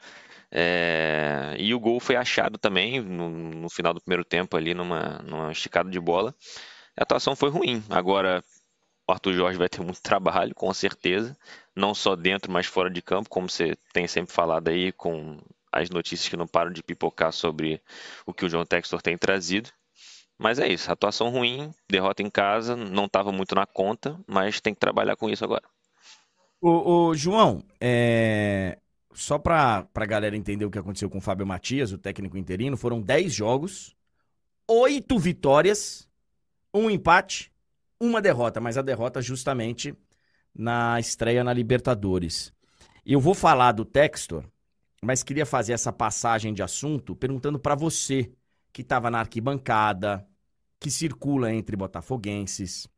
É, e o gol foi achado também no, no final do primeiro tempo ali numa, numa esticada de bola. A atuação foi ruim. Agora o Arthur Jorge vai ter muito trabalho, com certeza, não só dentro, mas fora de campo, como você tem sempre falado aí com as notícias que não param de pipocar sobre o que o João Textor tem trazido. Mas é isso, atuação ruim, derrota em casa, não estava muito na conta, mas tem que trabalhar com isso agora. Ô, ô, João, é, só pra, pra galera entender o que aconteceu com o Fábio Matias, o técnico interino, foram dez jogos, oito vitórias, um empate, uma derrota, mas a derrota justamente na estreia na Libertadores. E eu vou falar do Textor, mas queria fazer essa passagem de assunto perguntando pra você, que estava na arquibancada, que circula entre botafoguenses.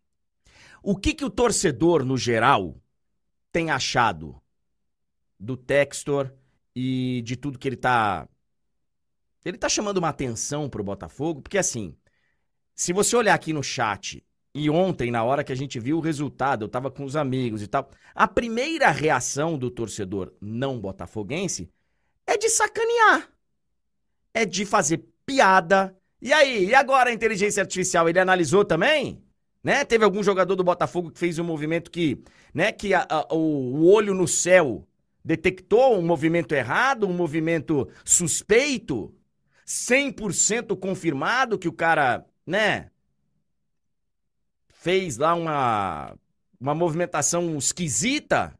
O que que o torcedor, no geral, tem achado do Textor e de tudo que ele tá. Ele tá chamando uma atenção pro Botafogo, porque assim, se você olhar aqui no chat, e ontem, na hora que a gente viu o resultado, eu tava com os amigos e tal, a primeira reação do torcedor não botafoguense é de sacanear, é de fazer piada. E aí, e agora a inteligência artificial, ele analisou também? Né? Teve algum jogador do Botafogo que fez um movimento que, né, que a- a- o, o olho no céu detectou um movimento errado, um movimento suspeito, cem por cento confirmado que o cara, né, fez lá uma, uma movimentação esquisita.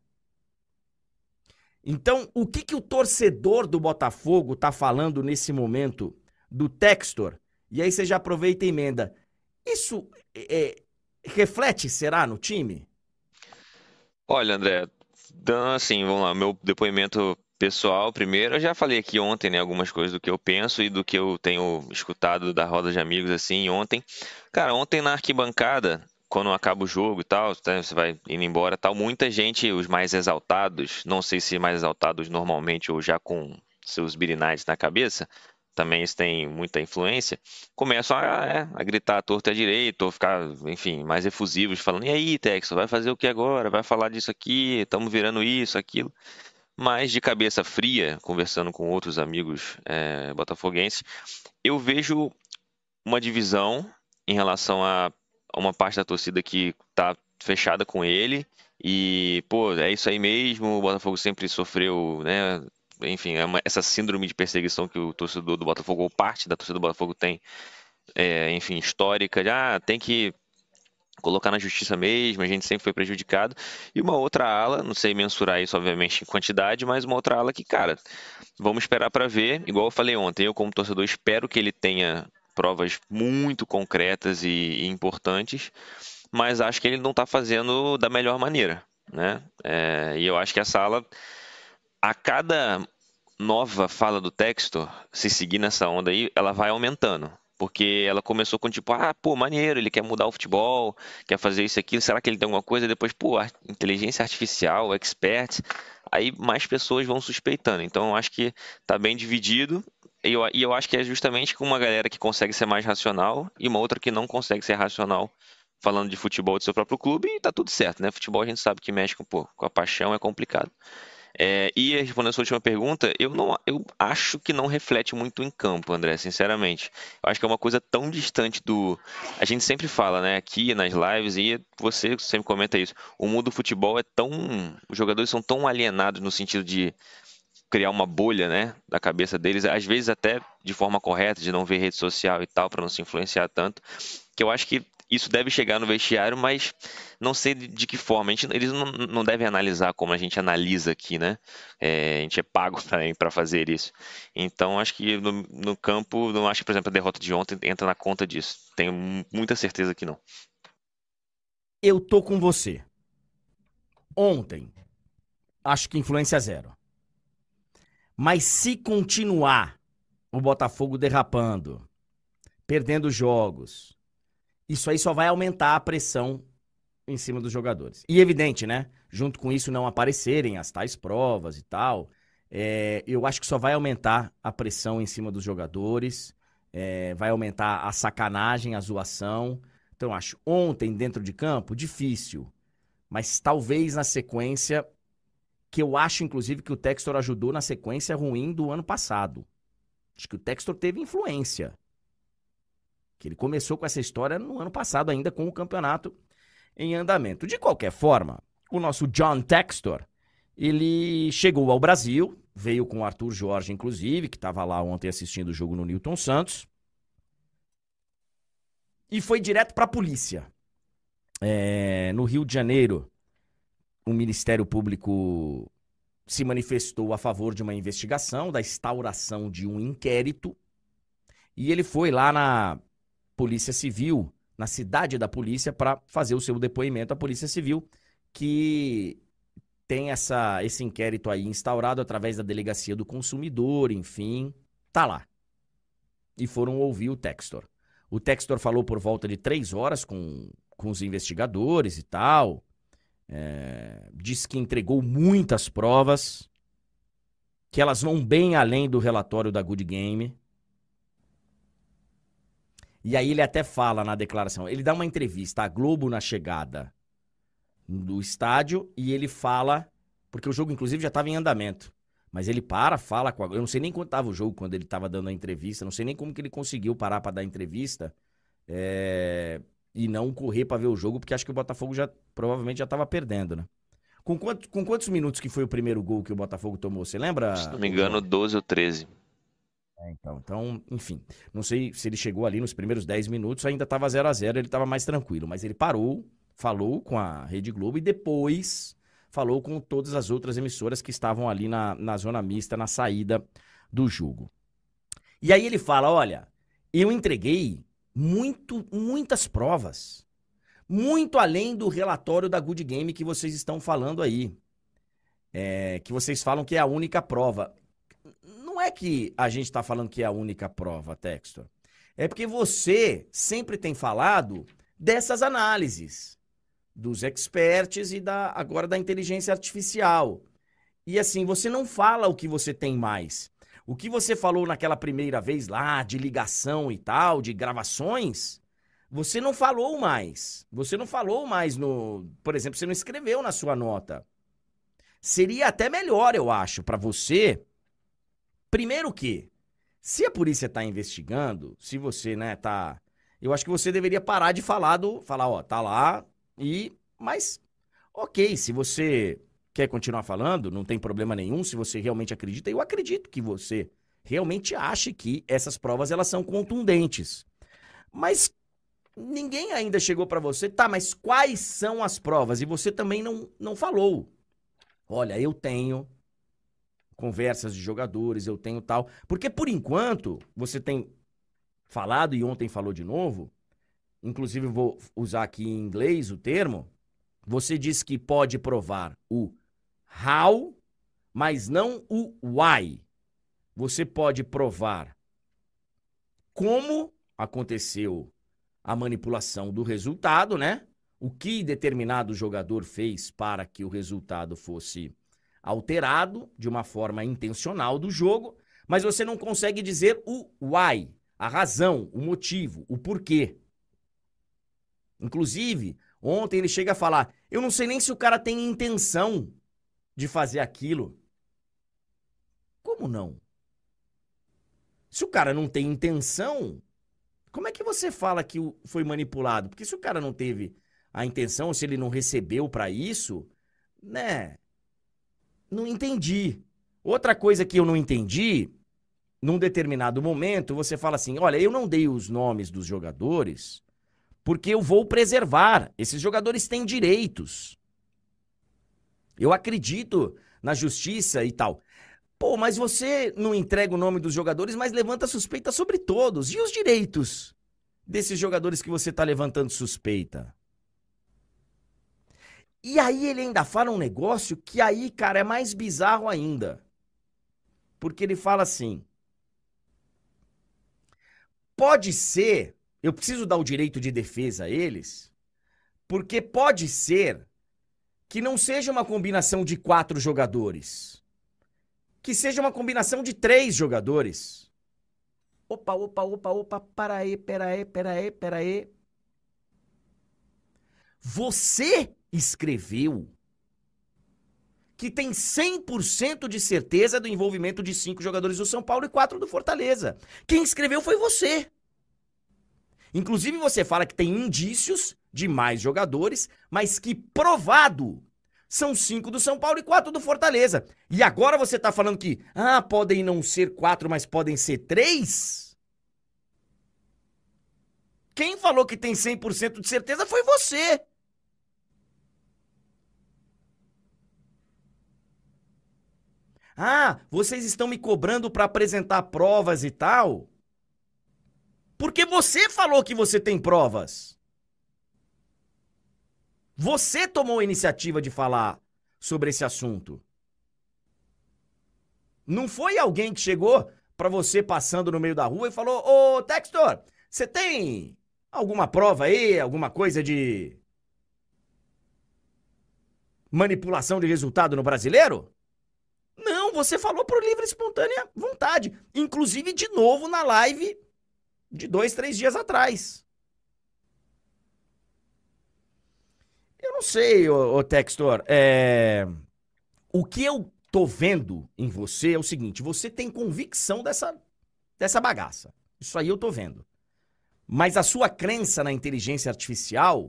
Então, o que que o torcedor do Botafogo tá falando nesse momento do Textor? E aí você já aproveita e emenda. Isso é, reflete, será, no time? Olha, André, dando assim, vamos lá, meu depoimento pessoal primeiro, eu já falei aqui ontem, né, algumas coisas do que eu penso e do que eu tenho escutado da roda de amigos, assim, ontem. Cara, ontem na arquibancada, quando acaba o jogo e tal, né, você vai indo embora e tal, muita gente, os mais exaltados, não sei se mais exaltados normalmente ou já com seus birinates na cabeça, também isso tem muita influência, começam a, é, a gritar à torta e à direita, ou ficar, enfim, mais efusivos, falando, e aí, Texas, vai fazer o que agora? Vai falar disso aqui, estamos virando isso, aquilo. Mas de cabeça fria, conversando com outros amigos é, botafoguenses, eu vejo uma divisão em relação a a uma parte da torcida que está fechada com ele. E, pô, é isso aí mesmo. O Botafogo sempre sofreu, né? Enfim, é uma- essa síndrome de perseguição que o torcedor do Botafogo, ou parte da torcida do Botafogo tem, é, enfim, histórica. De, ah, tem que colocar na justiça mesmo, a gente sempre foi prejudicado. E uma outra ala, não sei mensurar isso, obviamente, em quantidade, mas uma outra ala que, cara, vamos esperar para ver. Igual eu falei ontem, eu, como torcedor, espero que ele tenha provas muito concretas e, e importantes, mas acho que ele não está fazendo da melhor maneira, né? É, e eu acho que essa ala, a cada nova fala do Textor, se seguir nessa onda aí, ela vai aumentando. Porque ela começou com tipo, ah, pô, maneiro, ele quer mudar o futebol, quer fazer isso e aquilo, será que ele tem alguma coisa? Depois, pô, ar- inteligência artificial, expert, aí mais pessoas vão suspeitando. Então, eu acho que tá bem dividido. E eu, e eu acho que é justamente com uma galera que consegue ser mais racional e uma outra que não consegue ser racional, falando de futebol do seu próprio clube, e tá tudo certo, né? Futebol a gente sabe que mexe com, pô, com a paixão, é complicado. É, e respondendo a sua última pergunta, eu não, eu acho que não reflete muito em campo, André, sinceramente. Eu acho que é uma coisa tão distante do. A gente sempre fala, né, aqui nas lives, e você sempre comenta isso. O mundo do futebol é tão. Os jogadores são tão alienados no sentido de criar uma bolha, né, da cabeça deles, às vezes até de forma correta, de não ver rede social e tal, para não se influenciar tanto, que eu acho que isso deve chegar no vestiário, mas não sei de, de que forma. A gente, eles não, não devem analisar como a gente analisa aqui, né? É, a gente é pago também para fazer isso. Então, acho que no, no campo, não acho que, por exemplo, a derrota de ontem entra na conta disso. Tenho muita certeza que não. Eu tô com você. Ontem, acho que influência zero. Mas se continuar o Botafogo derrapando, perdendo jogos, isso aí só vai aumentar a pressão em cima dos jogadores. E evidente, né? Junto com isso não aparecerem as tais provas e tal, é, eu acho que só vai aumentar a pressão em cima dos jogadores, é, vai aumentar a sacanagem, a zoação. Então, eu acho, ontem dentro de campo, difícil. Mas talvez na sequência, que eu acho, inclusive, que o Textor ajudou na sequência ruim do ano passado. Acho que o Textor teve influência. Que ele começou com essa história no ano passado, ainda com o campeonato em andamento. De qualquer forma, o nosso John Textor, ele chegou ao Brasil, veio com o Arthur Jorge, inclusive, que estava lá ontem assistindo o jogo no Newton Santos, e foi direto para a polícia. É, no Rio de Janeiro, o Ministério Público se manifestou a favor de uma investigação, da instauração de um inquérito, e ele foi lá na Polícia Civil, na cidade da polícia, para fazer o seu depoimento. A Polícia Civil, que tem essa, esse inquérito aí instaurado através da Delegacia do Consumidor, enfim, tá lá. E foram ouvir o Textor. O Textor falou por volta de três horas com, com os investigadores e tal. É, disse que entregou muitas provas, que elas vão bem além do relatório da Good Game. E aí ele até fala na declaração, ele dá uma entrevista à Globo na chegada do estádio e ele fala, porque o jogo inclusive já estava em andamento, mas ele para, fala com a Globo. Eu não sei nem quanto estava o jogo quando ele estava dando a entrevista, não sei nem como que ele conseguiu parar para dar a entrevista é, e não correr para ver o jogo, porque acho que o Botafogo já provavelmente já estava perdendo, né? Com, quanto, com quantos minutos que foi o primeiro gol que o Botafogo tomou, você lembra? Se não me engano, doze ou treze. É, então, então, enfim, não sei se ele chegou ali nos primeiros dez minutos, ainda estava zero a zero, ele estava mais tranquilo, mas ele parou, falou com a Rede Globo e depois falou com todas as outras emissoras que estavam ali na, na zona mista, na saída do jogo. E aí ele fala, olha, eu entreguei muito, muitas provas, muito além do relatório da Good Game que vocês estão falando aí, é, que vocês falam que é a única prova. Não é que a gente está falando que é a única prova, Textor. É porque você sempre tem falado dessas análises, dos experts e da, agora da inteligência artificial. E assim, você não fala o que você tem mais. O que você falou naquela primeira vez lá, de ligação e tal, de gravações, você não falou mais. Você não falou mais no... Por exemplo, você não escreveu na sua nota. Seria até melhor, eu acho, para você... Primeiro que, se a polícia tá investigando, se você, né, tá... Eu acho que você deveria parar de falar do... Falar, ó, tá lá e Mas, ok, se você quer continuar falando, não tem problema nenhum, se você realmente acredita, eu acredito que você realmente ache que essas provas elas são contundentes. Mas ninguém ainda chegou para você, tá, mas quais são as provas? E você também não, não falou. Olha, eu tenho conversas de jogadores, eu tenho tal. Porque, por enquanto, você tem falado, e ontem falou de novo, inclusive vou usar aqui em inglês o termo, você diz que pode provar o how, mas não o why. Você pode provar como aconteceu a manipulação do resultado, né? O que determinado jogador fez para que o resultado fosse alterado de uma forma intencional do jogo, mas você não consegue dizer o why, a razão, o motivo, o porquê. Inclusive, ontem ele chega a falar, eu não sei nem se o cara tem intenção de fazer aquilo. Como não? Se o cara não tem intenção, como é que você fala que foi manipulado? Porque se o cara não teve a intenção, se ele não recebeu para isso, né? Não entendi. Outra coisa que eu não entendi, num determinado momento, você fala assim, olha, eu não dei os nomes dos jogadores porque eu vou preservar. Esses jogadores têm direitos. Eu acredito na justiça e tal. Pô, mas você não entrega o nome dos jogadores, mas levanta suspeita sobre todos. E os direitos desses jogadores que você tá levantando suspeita? E aí ele ainda fala um negócio que aí, cara, é mais bizarro ainda. Porque ele fala assim, pode ser, eu preciso dar o direito de defesa a eles, porque pode ser que não seja uma combinação de quatro jogadores, que seja uma combinação de três jogadores. Opa, opa, opa, opa, para aí, pera aí, pera aí, pera aí. Você escreveu que tem cem por cento de certeza do envolvimento de cinco jogadores do São Paulo e quatro do Fortaleza. Quem escreveu foi você. Inclusive você fala que tem indícios de mais jogadores, mas que provado são cinco do São Paulo e quatro do Fortaleza. E agora você tá falando que, ah, podem não ser quatro, mas podem ser três? Quem falou que tem cem por cento de certeza foi você. Ah, vocês estão me cobrando para apresentar provas e tal? Porque você falou que você tem provas. Você tomou a iniciativa de falar sobre esse assunto. Não foi alguém que chegou para você passando no meio da rua e falou, ô Textor, você tem alguma prova aí, alguma coisa de manipulação de resultado no Brasileiro? Não, você falou por livre e espontânea vontade. Inclusive, de novo, na live de dois, três dias atrás. Eu não sei, ô, ô Textor, é... o que eu tô vendo em você é o seguinte, você tem convicção dessa, dessa bagaça. Isso aí eu tô vendo. Mas a sua crença na inteligência artificial,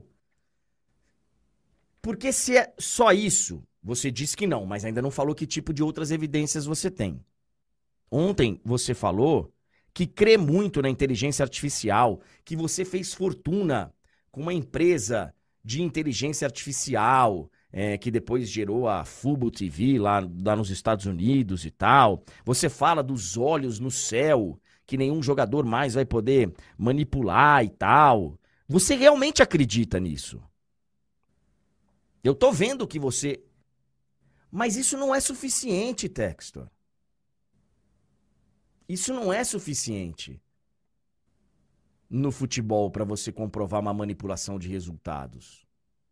porque se é só isso, você disse que não, mas ainda não falou que tipo de outras evidências você tem. Ontem você falou que crê muito na inteligência artificial, que você fez fortuna com uma empresa de inteligência artificial, é, que depois gerou a Fubo T V lá, lá nos Estados Unidos e tal. Você fala dos olhos no céu, que nenhum jogador mais vai poder manipular e tal. Você realmente acredita nisso? Eu tô vendo que você... Mas isso não é suficiente, Textor. Isso não é suficiente no futebol para você comprovar uma manipulação de resultados.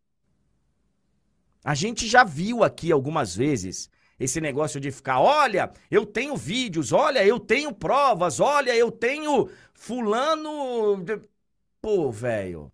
A gente já viu aqui algumas vezes esse negócio de ficar, olha, eu tenho vídeos, olha, eu tenho provas, olha, eu tenho fulano... Pô, velho.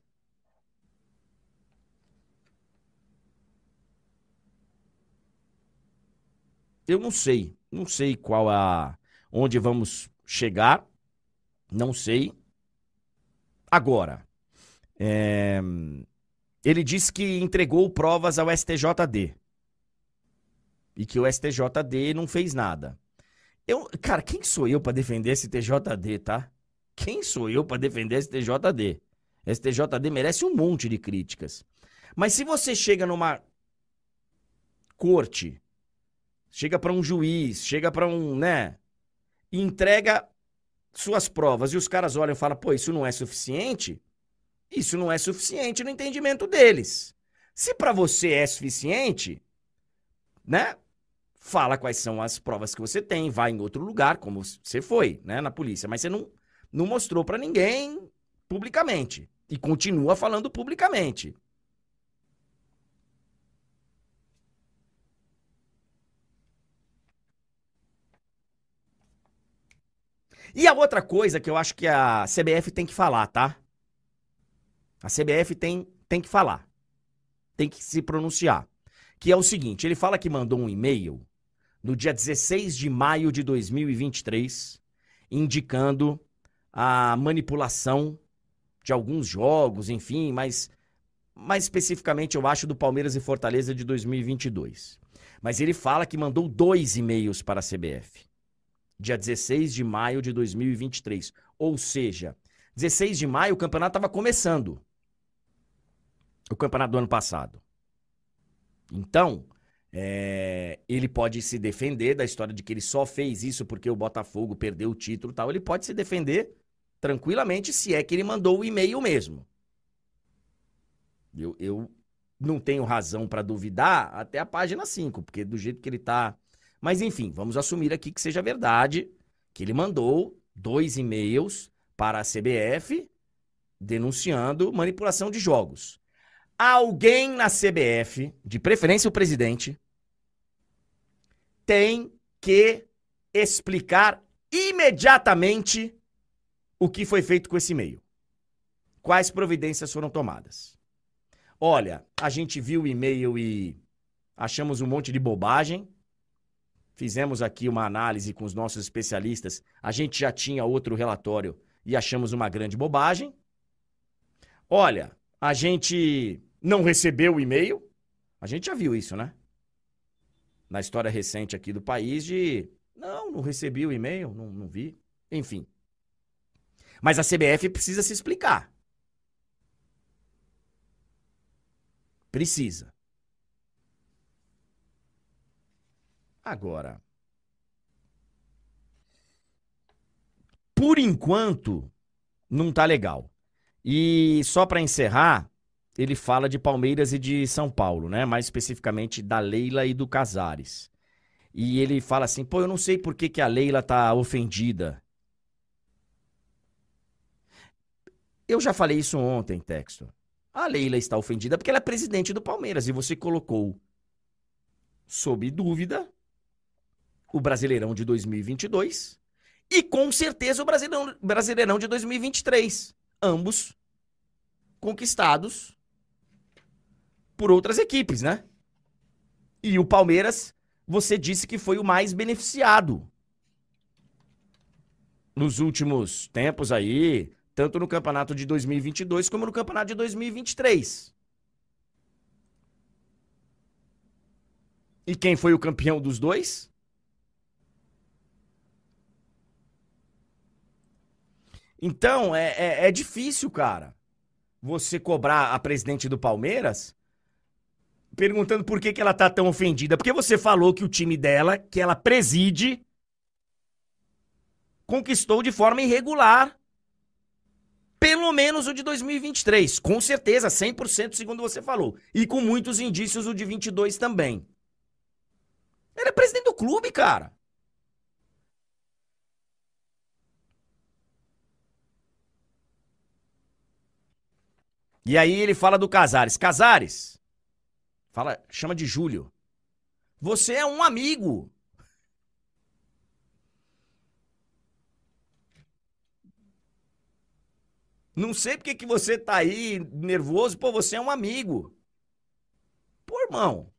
Eu não sei, não sei qual a... onde vamos chegar, não sei. Agora, é... Ele disse que entregou provas ao S T J D. E que o S T J D não fez nada. Eu, cara, quem sou eu pra defender esse T J D, tá? Quem sou eu pra defender esse T J D? Esse T J D merece um monte de críticas. Mas se você chega numa corte, chega pra um juiz, chega pra um, né, e entrega suas provas e os caras olham e falam, pô, isso não é suficiente, isso não é suficiente no entendimento deles. Se pra você é suficiente, né, fala quais são as provas que você tem, vai em outro lugar, como você foi, né, na polícia, mas você não, não mostrou pra ninguém publicamente e continua falando publicamente. E a outra coisa que eu acho que a C B F tem que falar, tá? A C B F tem, tem que falar. Tem que se pronunciar. Que é o seguinte, ele fala que mandou um e-mail no dia dezesseis de maio de dois mil e vinte e três, indicando a manipulação de alguns jogos, enfim, mas mais especificamente eu acho do Palmeiras e Fortaleza de dois mil e vinte e dois. Mas ele fala que mandou dois e-mails para a C B F. Dia dezesseis de maio de dois mil e vinte e três. Ou seja, dezesseis de maio o campeonato estava começando. O campeonato do ano passado. Então, é, ele pode se defender da história de que ele só fez isso porque o Botafogo perdeu o título e tal. Ele pode se defender tranquilamente se é que ele mandou o e-mail mesmo. Eu, eu não tenho razão para duvidar até a página cinco, porque do jeito que ele tá... Mas enfim, vamos assumir aqui que seja verdade, que ele mandou dois e-mails para a C B F denunciando manipulação de jogos. Alguém na C B F, de preferência o presidente, tem que explicar imediatamente o que foi feito com esse e-mail. Quais providências foram tomadas. Olha, a gente viu o e-mail e achamos um monte de bobagem. Fizemos aqui uma análise com os nossos especialistas. A gente já tinha outro relatório e achamos uma grande bobagem. Olha, a gente não recebeu o e-mail. A gente já viu isso, né? Na história recente aqui do país de... Não, não recebi o e-mail, não, não vi. Enfim. Mas a C B F precisa se explicar. Precisa. Agora, por enquanto, não tá legal. E só para encerrar, ele fala de Palmeiras e de São Paulo, né? Mais especificamente da Leila e do Casares. E ele fala assim, pô, eu não sei por que, que a Leila tá ofendida. Eu já falei isso ontem, Texto. A Leila está ofendida porque ela é presidente do Palmeiras e você colocou sob dúvida o Brasileirão de dois mil e vinte e dois e com certeza o Brasileirão, Brasileirão de dois mil e vinte e três. Ambos conquistados por outras equipes, né? E o Palmeiras, você disse que foi o mais beneficiado nos últimos tempos aí, tanto no campeonato de dois mil e vinte e dois como no campeonato de dois mil e vinte e três. E quem foi o campeão dos dois? Então, é, é, é difícil, cara, você cobrar a presidente do Palmeiras perguntando por que, que ela tá tão ofendida. Porque você falou que o time dela, que ela preside, conquistou de forma irregular pelo menos o de dois mil e vinte e três. Com certeza, cem por cento segundo você falou. E com muitos indícios o de vinte e dois também. Ela é presidente do clube, cara. E aí ele fala do Casares. Casares, fala, chama de Júlio. Você é um amigo. Não sei porque que você tá aí nervoso. Pô, você é um amigo. Pô, irmão.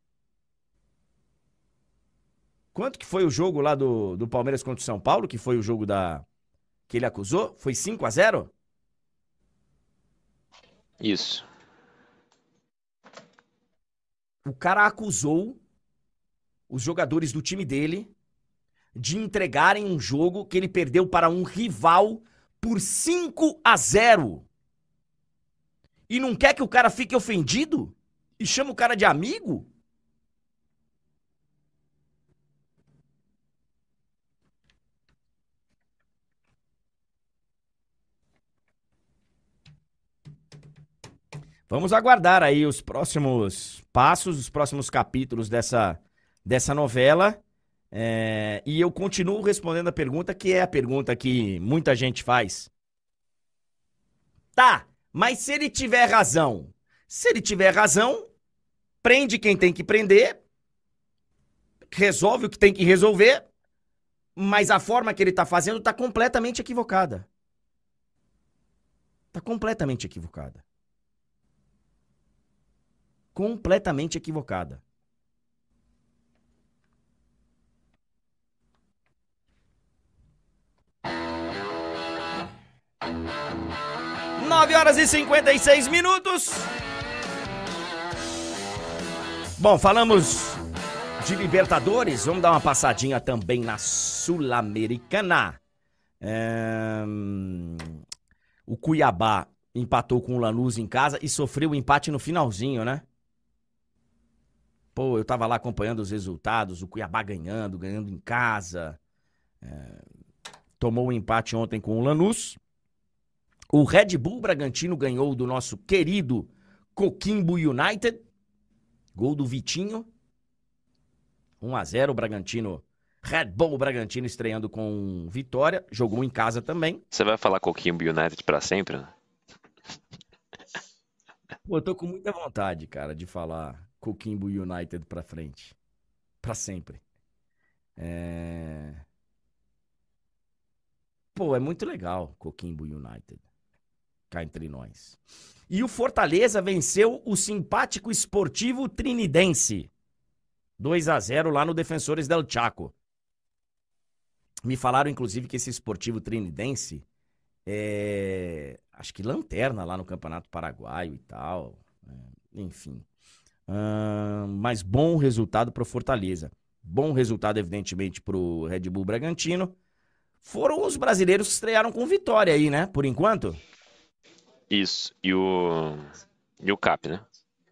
Quanto que foi o jogo lá do, do Palmeiras contra o São Paulo? Que foi o jogo da que ele acusou? Foi cinco a zero? Isso. O cara acusou os jogadores do time dele de entregarem um jogo que ele perdeu para um rival por cinco a zero. E não quer que o cara fique ofendido? E chama o cara de amigo? Vamos aguardar aí os próximos passos, os próximos capítulos dessa, dessa novela. É, e eu continuo respondendo a pergunta, que é a pergunta que muita gente faz. Tá, mas se ele tiver razão, se ele tiver razão, prende quem tem que prender, resolve o que tem que resolver, mas a forma que ele tá fazendo tá completamente equivocada. Tá completamente equivocada. Completamente equivocada. nove horas e cinquenta e seis minutos. Bom, falamos de Libertadores, vamos dar uma passadinha também na Sul-Americana. É... O Cuiabá empatou com o Lanús em casa e sofreu o empate no finalzinho, né? Pô, eu tava lá acompanhando os resultados, o Cuiabá ganhando, ganhando em casa. É... Tomou o empate ontem com o Lanús. O Red Bull Bragantino ganhou do nosso querido Coquimbo United. Gol do Vitinho. um a zero, o Bragantino. Red Bull Bragantino estreando com vitória. Jogou em casa também. Você vai falar Coquimbo United pra sempre, né? Pô, eu tô com muita vontade, cara, de falar Coquimbo United pra frente. Pra sempre. É... Pô, é muito legal Coquimbo United. Cá entre nós. E o Fortaleza venceu o simpático Esportivo Trinidense. dois a zero lá no Defensores del Chaco. Me falaram, inclusive, que esse Esportivo Trinidense é... acho que lanterna lá no Campeonato Paraguaio e tal. Enfim. Hum, mas bom resultado pro Fortaleza. Bom resultado, evidentemente, pro Red Bull Bragantino. Foram os brasileiros que estrearam com vitória aí, né? Por enquanto. Isso. E o. E o Cap, né?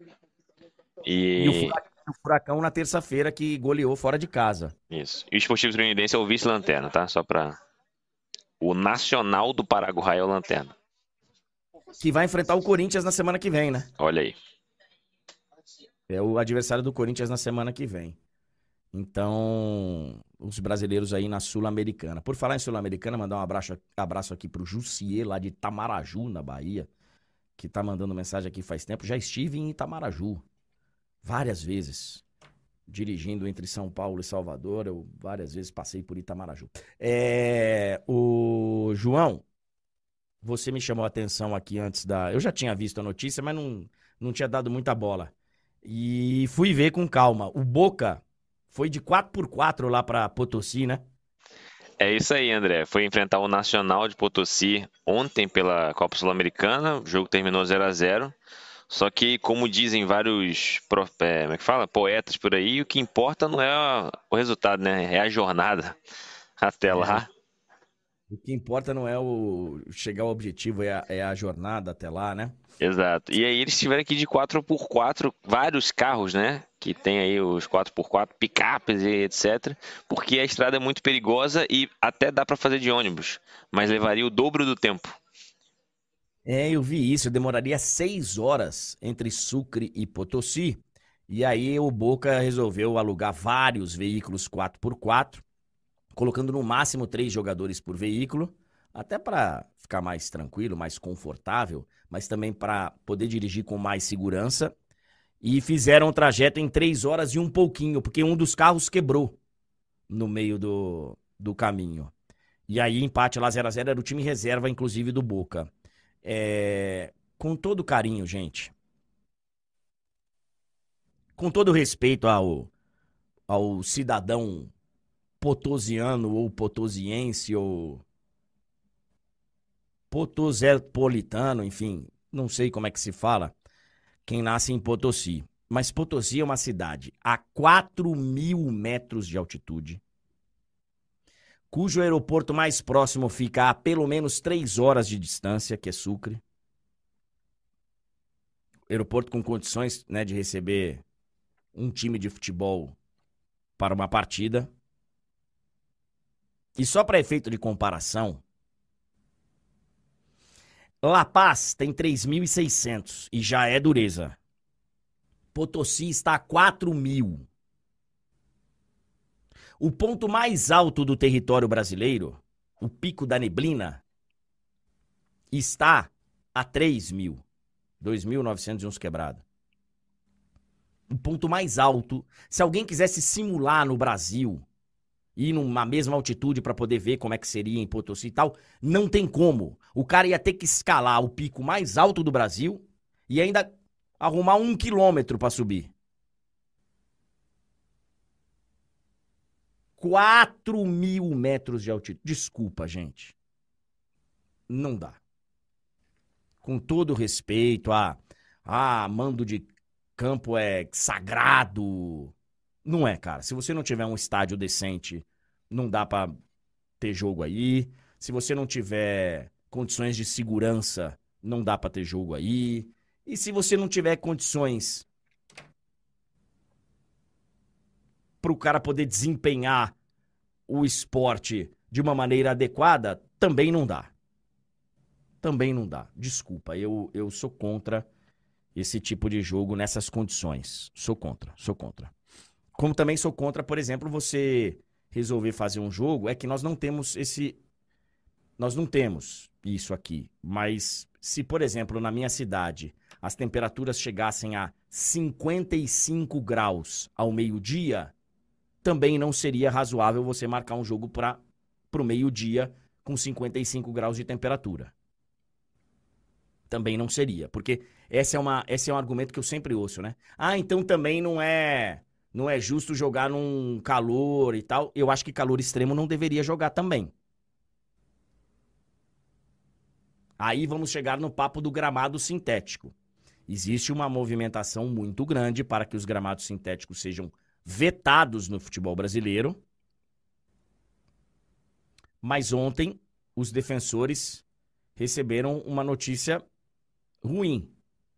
E o E. Furacão, o Furacão na terça-feira que goleou fora de casa. Isso. E o Esportivo Trinidense é o vice-lanterna, tá? Só pra. O Nacional do Paraguai é o lanterna. Que vai enfrentar o Corinthians na semana que vem, né? Olha aí. É o adversário do Corinthians na semana que vem. Então, os brasileiros aí na Sul-Americana. Por falar em Sul-Americana, mandar um abraço, abraço aqui pro Jussier, lá de Itamaraju, na Bahia, que tá mandando mensagem aqui faz tempo. Já estive em Itamaraju várias vezes, dirigindo entre São Paulo e Salvador. Eu várias vezes passei por Itamaraju. É, o João, você me chamou a atenção aqui antes da... Eu já tinha visto a notícia, mas não, não tinha dado muita bola. E fui ver com calma. O Boca foi de quatro por quatro lá pra Potosí, né? É isso aí, André. Foi enfrentar o Nacional de Potosí ontem pela Copa Sul-Americana. O jogo terminou zero a zero. Só que, como dizem vários prof... é, como é que fala? Poetas por aí, o que importa não é o resultado, né? É a jornada até lá. O que importa não é o chegar ao objetivo, é a, é a jornada até lá, né? Exato. E aí eles tiveram que ir de quatro por quatro, vários carros, né? Que tem aí os quatro por quatro, picapes e etcétera. Porque a estrada é muito perigosa e até dá para fazer de ônibus, mas levaria o dobro do tempo. É, eu vi isso. Demoraria seis horas entre Sucre e Potosí. E aí o Boca resolveu alugar vários veículos quatro por quatro, colocando no máximo três jogadores por veículo, até para ficar mais tranquilo, mais confortável, mas também para poder dirigir com mais segurança. E fizeram o trajeto em três horas e um pouquinho, porque um dos carros quebrou no meio do, do caminho. E aí, empate lá zero a zero, era o time reserva, inclusive, do Boca. É... Com todo carinho, gente. Com todo respeito ao, ao cidadão potosiano ou potosiense ou potosepolitano, enfim, não sei como é que se fala, quem nasce em Potosí. Mas Potosí é uma cidade a quatro mil metros de altitude, cujo aeroporto mais próximo fica a pelo menos três horas de distância, que é Sucre. Aeroporto com condições, né, de receber um time de futebol para uma partida. E só para efeito de comparação, La Paz tem três mil e seiscentos e já é dureza. Potosí está a quatro mil. O ponto mais alto do território brasileiro, o Pico da Neblina, está a três mil. dois mil e novecentos e uns quebrado. O ponto mais alto, se alguém quisesse simular no Brasil, ir numa mesma altitude para poder ver como é que seria em Potosí e tal, não tem como. O cara ia ter que escalar o pico mais alto do Brasil e ainda arrumar um quilômetro para subir. quatro mil metros de altitude. Desculpa, gente. Não dá. Com todo respeito a... Ah, mando de campo é sagrado. Não é, cara. Se você não tiver um estádio decente, não dá pra ter jogo aí. Se você não tiver condições de segurança, não dá pra ter jogo aí. E se você não tiver condições pro cara poder desempenhar o esporte de uma maneira adequada, também não dá. Também não dá. Desculpa, eu, eu sou contra esse tipo de jogo nessas condições. Sou contra, sou contra. Como também sou contra, por exemplo, você resolver fazer um jogo, é que nós não temos esse... Nós não temos isso aqui. Mas se, por exemplo, na minha cidade, as temperaturas chegassem a cinquenta e cinco graus ao meio-dia, também não seria razoável você marcar um jogo para o meio-dia com cinquenta e cinco graus de temperatura. Também não seria, porque esse é, uma, esse é um argumento que eu sempre ouço, né? Ah, então também não é, não é justo jogar num calor e tal. Eu acho que calor extremo não deveria jogar também. Aí vamos chegar no papo do gramado sintético. Existe uma movimentação muito grande para que os gramados sintéticos sejam vetados no futebol brasileiro. Mas ontem os defensores receberam uma notícia ruim.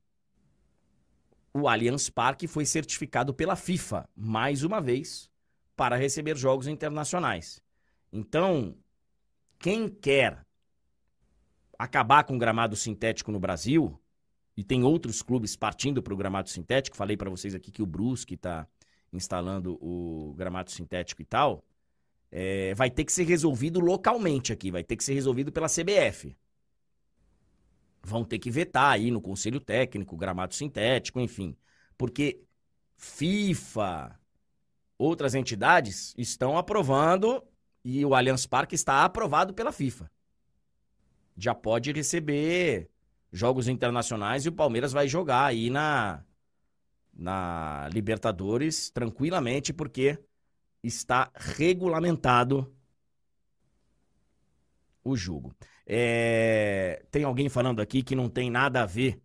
O Allianz Parque foi certificado pela FIFA, mais uma vez, para receber jogos internacionais. Então, quem quer acabar com o gramado sintético no Brasil, e tem outros clubes partindo para o gramado sintético, falei para vocês aqui que o Brusque está instalando o gramado sintético e tal, é, vai ter que ser resolvido localmente aqui, vai ter que ser resolvido pela C B F. Vão ter que vetar aí no Conselho Técnico, gramado sintético, enfim. Porque FIFA, outras entidades estão aprovando e o Allianz Parque está aprovado pela FIFA. Já pode receber jogos internacionais e o Palmeiras vai jogar aí na, na Libertadores tranquilamente, porque está regulamentado o jogo. É... Tem alguém falando aqui que não tem nada a ver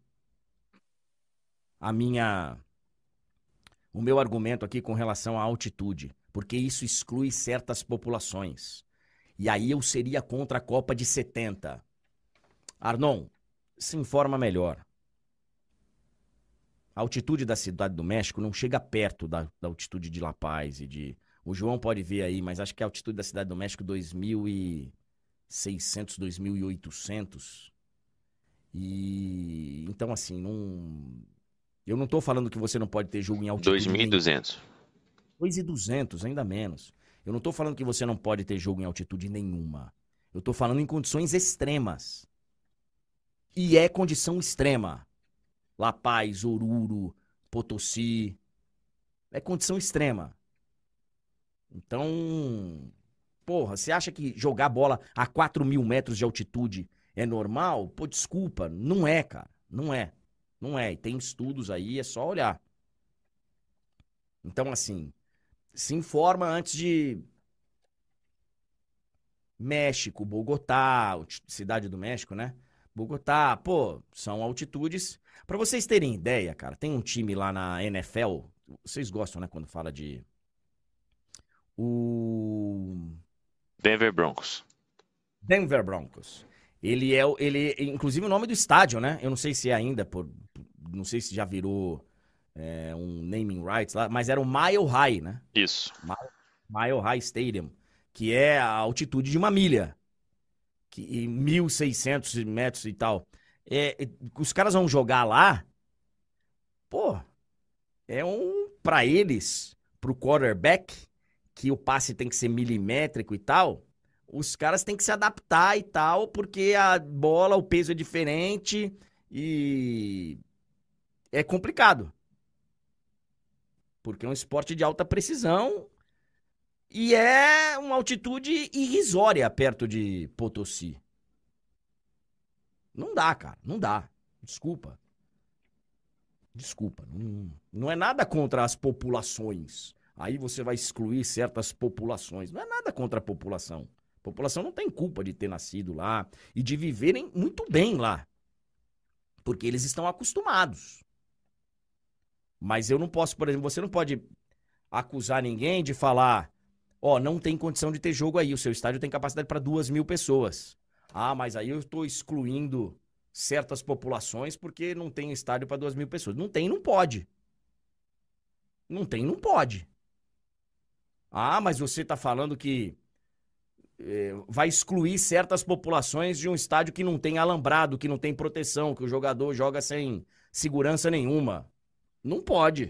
a minha... o meu argumento aqui com relação à altitude, porque isso exclui certas populações. E aí eu seria contra a Copa de setenta. Arnon, se informa melhor. A altitude da Cidade do México não chega perto da, da altitude de La Paz e de... O João pode ver aí, mas acho que a altitude da Cidade do México dois mil e seiscentos, dois mil e oitocentos. E então assim, não... eu não tô falando que você não pode ter jogo em altitude. dois mil e duzentos. dois mil e duzentos, ainda menos. Eu não tô falando que você não pode ter jogo em altitude nenhuma. Eu tô falando em condições extremas. E é condição extrema. La Paz, Oruro, Potosí. É condição extrema. Então, porra, você acha que jogar bola a quatro mil metros de altitude é normal? Pô, desculpa, não é, cara. Não é. Não é. E tem estudos aí, é só olhar. Então, assim, se informa antes de... México, Bogotá, Cidade do México, né? Bogotá, pô, são altitudes... Pra vocês terem ideia, cara, tem um time lá na N F L, vocês gostam, né, quando fala de... O Denver Broncos. Denver Broncos. Ele é, o- ele, inclusive o nome do estádio, né? Eu não sei se é ainda, por, não sei se já virou é, um naming rights lá, mas era o Mile High, né? Isso. Mile High Stadium, que é a altitude de uma milha, que, e mil e seiscentos metros e tal. É, é, os caras vão jogar lá, pô, é um, pra eles, pro quarterback, que o passe tem que ser milimétrico e tal, os caras têm que se adaptar e tal, porque a bola, o peso é diferente e é complicado. Porque é um esporte de alta precisão e é uma altitude irrisória perto de Potosí. Não dá, cara, não dá. Desculpa. Desculpa. Não, não é nada contra as populações. Aí você vai excluir certas populações. Não é nada contra a população. A população não tem culpa de ter nascido lá e de viverem muito bem lá. Porque eles estão acostumados. Mas eu não posso, por exemplo, você não pode acusar ninguém de falar, ó, não tem condição de ter jogo aí, o seu estádio tem capacidade para duas mil pessoas. Ah, mas aí eu estou excluindo certas populações porque não tem estádio para duas mil pessoas. Não tem, não pode. Não tem, não pode. Ah, mas você está falando que eh, vai excluir certas populações de um estádio que não tem alambrado, que não tem proteção, que o jogador joga sem segurança nenhuma. Não pode.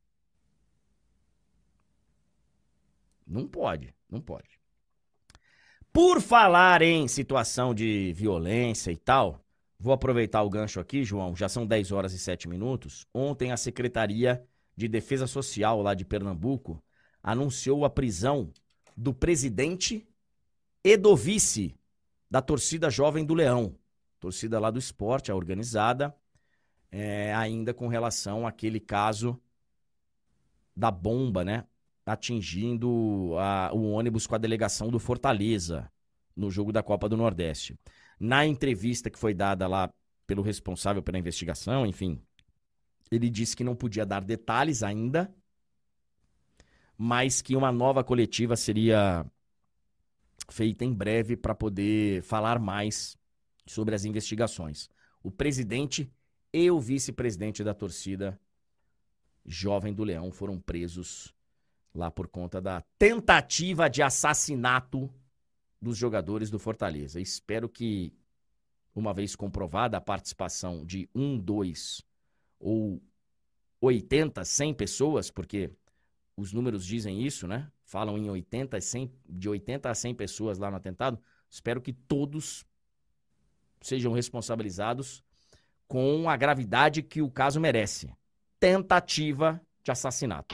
Não pode, não pode. Por falar em situação de violência e tal, vou aproveitar o gancho aqui, João, já são dez horas e sete minutos. Ontem a Secretaria de Defesa Social lá de Pernambuco anunciou a prisão do presidente e do vice da torcida Jovem do Leão, torcida lá do esporte, a organizada, é, ainda com relação àquele caso da bomba, né? Atingindo a, o ônibus com a delegação do Fortaleza no jogo da Copa do Nordeste. Na entrevista que foi dada lá pelo responsável pela investigação, enfim, ele disse que não podia dar detalhes ainda, mas que uma nova coletiva seria feita em breve para poder falar mais sobre as investigações. O presidente e o vice-presidente da torcida Jovem do Leão foram presos lá por conta da tentativa de assassinato dos jogadores do Fortaleza. Espero que, uma vez comprovada a participação de um, dois ou oitenta, cem pessoas, porque os números dizem isso, né? Falam em oitenta, cem, de oitenta a cem pessoas lá no atentado. Espero que todos sejam responsabilizados com a gravidade que o caso merece. Tentativa de assassinato.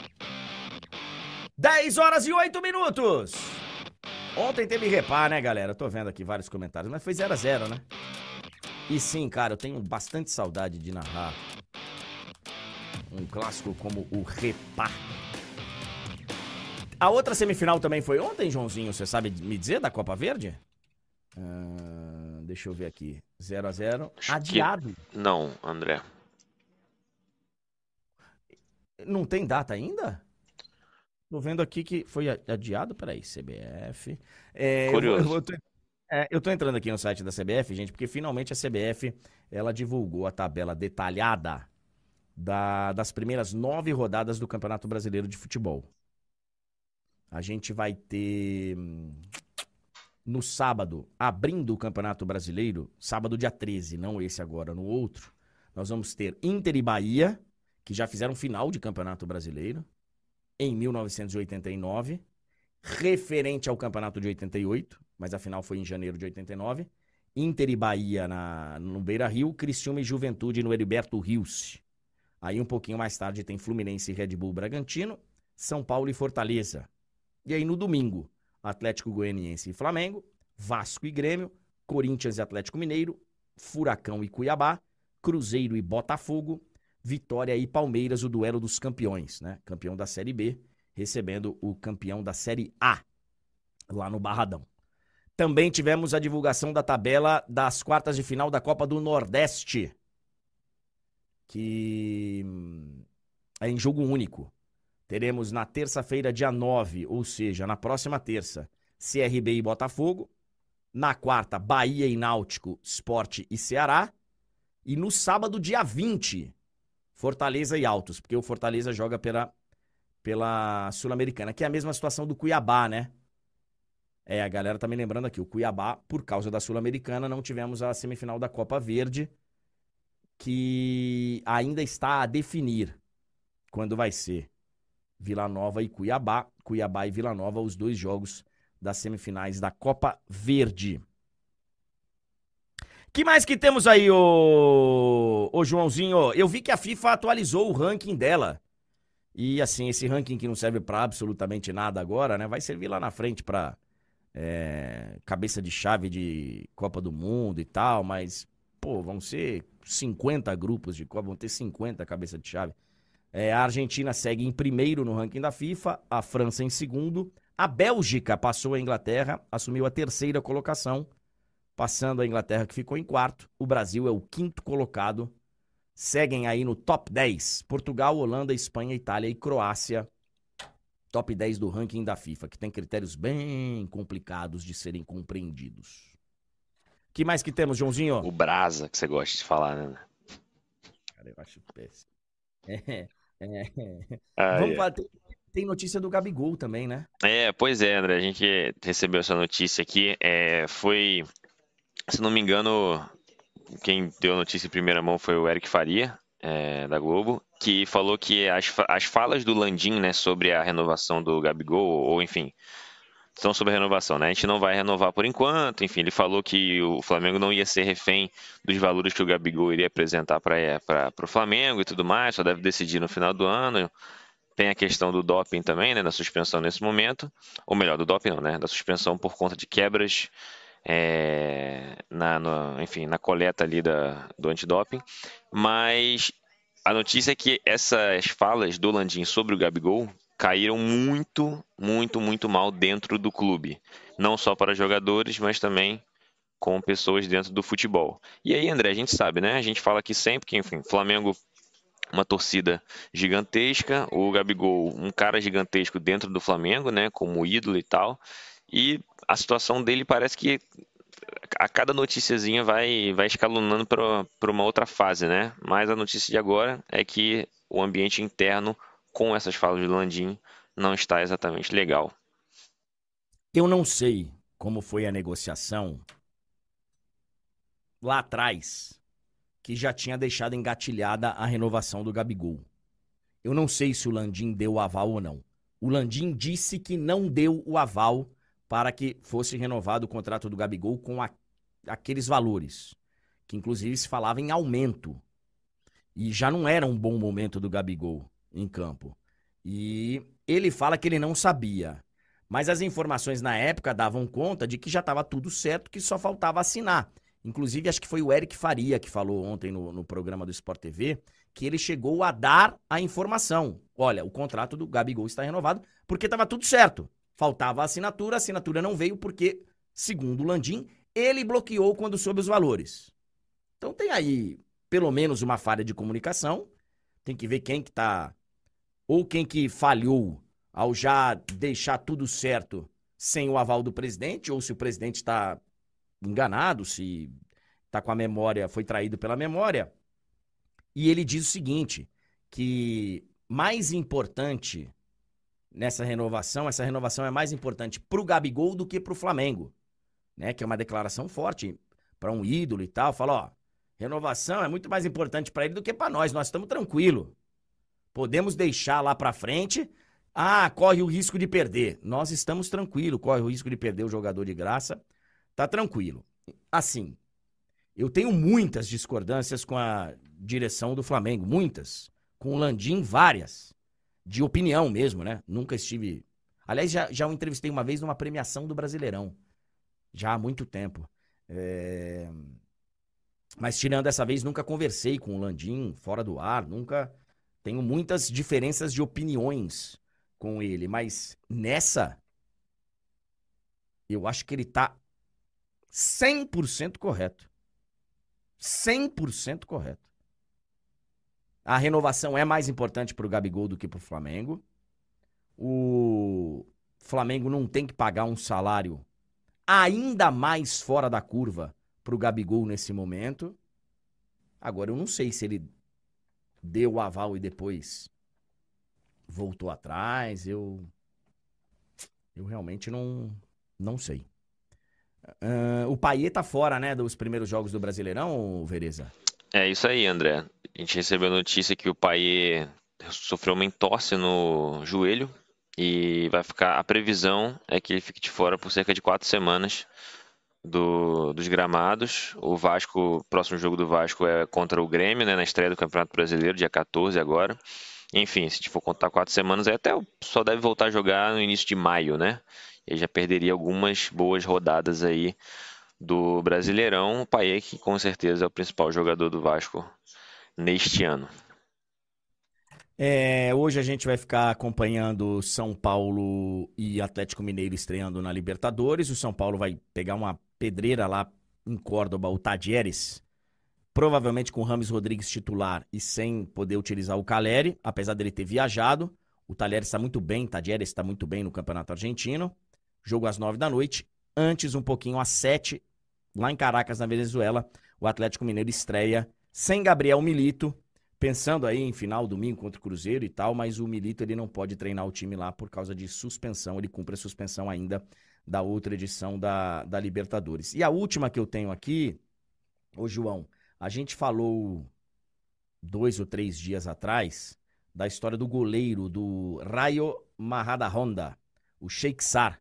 dez horas e oito minutos. Ontem teve repar, né, galera? Eu tô vendo aqui vários comentários, mas foi zero a zero, né? E sim, cara, eu tenho bastante saudade de narrar um clássico como o repar. A outra semifinal também foi ontem, Joãozinho? Você sabe me dizer da Copa Verde? Ah, deixa eu ver aqui. zero a zero. Adiado. Que... Não, André. Não tem data ainda? Tô vendo aqui que foi adiado. Peraí, C B F. É, Curioso. Eu, vou, eu, tô, é, eu tô entrando aqui no site da C B F, gente, porque finalmente a C B F ela divulgou a tabela detalhada da, das primeiras nove rodadas do Campeonato Brasileiro de Futebol. A gente vai ter no sábado, abrindo o Campeonato Brasileiro, sábado dia treze, não esse agora, no outro, nós vamos ter Inter e Bahia, que já fizeram final de Campeonato Brasileiro, em mil novecentos e oitenta e nove, referente ao Campeonato de oitenta e oito, mas a final foi em janeiro de oitenta e nove, Inter e Bahia na, no Beira-Rio, Criciúma e Juventude no Heriberto Rios. Aí um pouquinho mais tarde tem Fluminense e Red Bull Bragantino, São Paulo e Fortaleza. E aí no domingo, Atlético Goianiense e Flamengo, Vasco e Grêmio, Corinthians e Atlético Mineiro, Furacão e Cuiabá, Cruzeiro e Botafogo, Vitória e Palmeiras, o duelo dos campeões, né? Campeão da Série B, recebendo o campeão da Série A, lá no Barradão. Também tivemos a divulgação da tabela das quartas de final da Copa do Nordeste. que é em jogo único. Teremos na terça-feira, dia nove, ou seja, na próxima terça, C R B e Botafogo. Na quarta, Bahia e Náutico, Sport e Ceará. E no sábado, dia vinte, Fortaleza e Altos, porque o Fortaleza joga pela, pela Sul-Americana, que é a mesma situação do Cuiabá, né? É, a galera tá me lembrando aqui, o Cuiabá, por causa da Sul-Americana, não tivemos a semifinal da Copa Verde, que ainda está a definir quando vai ser. Vila Nova e Cuiabá, Cuiabá e Vila Nova, os dois jogos das semifinais da Copa Verde. Que mais que temos aí, ô, ô Joãozinho? Eu vi que a FIFA atualizou o ranking dela. E assim, esse ranking que não serve pra absolutamente nada agora, né? Vai servir lá na frente pra é, cabeça de chave de Copa do Mundo e tal, mas, pô, vão ser cinquenta grupos de Copa, vão ter cinquenta cabeça de chave. É, a Argentina segue em primeiro no ranking da FIFA, a França em segundo, a Bélgica passou a Inglaterra, assumiu a terceira colocação, passando a Inglaterra que ficou em quarto, o Brasil é o quinto colocado, seguem aí no top dez, Portugal, Holanda, Espanha, Itália e Croácia, top dez do ranking da FIFA, que tem critérios bem complicados de serem compreendidos. Que mais que temos, Joãozinho? O Brasa, que você gosta de falar, né? Cara, eu acho péssimo. É, é, é. Ah, Vamos é. falar, tem, tem notícia do Gabigol também, né? É, pois é, André, a gente recebeu essa notícia aqui, é, foi, se não me engano, quem deu a notícia em primeira mão foi o Eric Faria, é, da Globo, que falou que as, fa- as falas do Landim, né, sobre a renovação do Gabigol, ou enfim, são sobre a renovação, né? A gente não vai renovar por enquanto, enfim, ele falou que o Flamengo não ia ser refém dos valores que o Gabigol iria apresentar para o Flamengo e tudo mais, só deve decidir no final do ano. Tem a questão do doping também, né, da suspensão nesse momento, ou melhor, do doping não, né, da suspensão por conta de quebras é, na, no, enfim, na coleta ali da, do antidoping, mas a notícia é que essas falas do Landim sobre o Gabigol caíram muito, muito, muito mal dentro do clube, não só para jogadores, mas também com pessoas dentro do futebol. E aí, André, a gente sabe, né, a gente fala aqui sempre que, enfim, Flamengo, uma torcida gigantesca, o Gabigol, um cara gigantesco dentro do Flamengo, né, como ídolo e tal, e a situação dele parece que a cada noticiazinha vai, vai escalonando para uma outra fase, né? Mas a notícia de agora é que o ambiente interno com essas falas do Landim não está exatamente legal. Eu não sei como foi a negociação lá atrás, que já tinha deixado engatilhada a renovação do Gabigol. Eu não sei se o Landim deu o aval ou não. O Landim disse que não deu o aval para que fosse renovado o contrato do Gabigol com a, aqueles valores, que inclusive se falava em aumento. E já não era um bom momento do Gabigol em campo. E ele fala que ele não sabia. Mas as informações na época davam conta de que já estava tudo certo, que só faltava assinar. Inclusive, acho que foi o Eric Faria que falou ontem no, no programa do Sport T V, que ele chegou a dar a informação. Olha, o contrato do Gabigol está renovado porque estava tudo certo. Faltava a assinatura, a assinatura não veio porque, segundo o Landim, ele bloqueou quando soube os valores. Então tem aí pelo menos uma falha de comunicação. Tem que ver quem que tá, ou quem que falhou ao já deixar tudo certo sem o aval do presidente, ou se o presidente está enganado, se está com a memória, foi traído pela memória. E ele diz o seguinte, que mais importante nessa renovação, essa renovação é mais importante pro Gabigol do que pro Flamengo, né? Que é uma declaração forte para um ídolo e tal. Fala, ó, renovação é muito mais importante para ele do que para nós, nós estamos tranquilos. Podemos deixar lá para frente, ah, corre o risco de perder. Nós estamos tranquilos, corre o risco de perder o jogador de graça, tá tranquilo. Assim, eu tenho muitas discordâncias com a direção do Flamengo, muitas. Com o Landim, várias. De opinião mesmo, né? Nunca estive... Aliás, já, já o entrevistei uma vez numa premiação do Brasileirão. Já há muito tempo. É... Mas tirando dessa vez, nunca conversei com o Landim fora do ar, nunca... Tenho muitas diferenças de opiniões com ele, mas nessa, eu acho que ele tá cem por cento correto. cem por cento correto. A renovação é mais importante pro Gabigol do que pro Flamengo. O Flamengo não tem que pagar um salário ainda mais fora da curva pro Gabigol nesse momento. Agora, eu não sei se ele deu o aval e depois voltou atrás. Eu, eu realmente não, não sei. Uh, o Payet tá fora, né, dos primeiros jogos do Brasileirão, Vereza? É isso aí, André. A gente recebeu a notícia que o Payet sofreu uma entorse no joelho e vai ficar. A previsão é que ele fique de fora por cerca de quatro semanas do, dos gramados. O Vasco, o próximo jogo do Vasco é contra o Grêmio, né, na estreia do Campeonato Brasileiro, dia quatorze agora. Enfim, se for contar quatro semanas, aí até só deve voltar a jogar no início de maio, né? E já perderia algumas boas rodadas aí do Brasileirão. O Payet, que com certeza é o principal jogador do Vasco neste ano. É, hoje a gente vai ficar acompanhando São Paulo e Atlético Mineiro estreando na Libertadores. O São Paulo vai pegar uma pedreira lá em Córdoba, o Tadieres, provavelmente com o Rames Rodrigues titular e sem poder utilizar o Caleri, apesar dele ter viajado. O Talheres está muito bem, Tadieres está muito bem no Campeonato Argentino. Jogo às nove da noite. Antes, um pouquinho às sete, lá em Caracas, na Venezuela, o Atlético Mineiro estreia sem Gabriel Milito, pensando aí em final domingo contra o Cruzeiro e tal, mas o Milito ele não pode treinar o time lá por causa de suspensão, ele cumpre a suspensão ainda da outra edição da, da Libertadores. E a última que eu tenho aqui, ô João, a gente falou dois ou três dias atrás da história do goleiro do Rayo Majadahonda, o Sheikh Sar,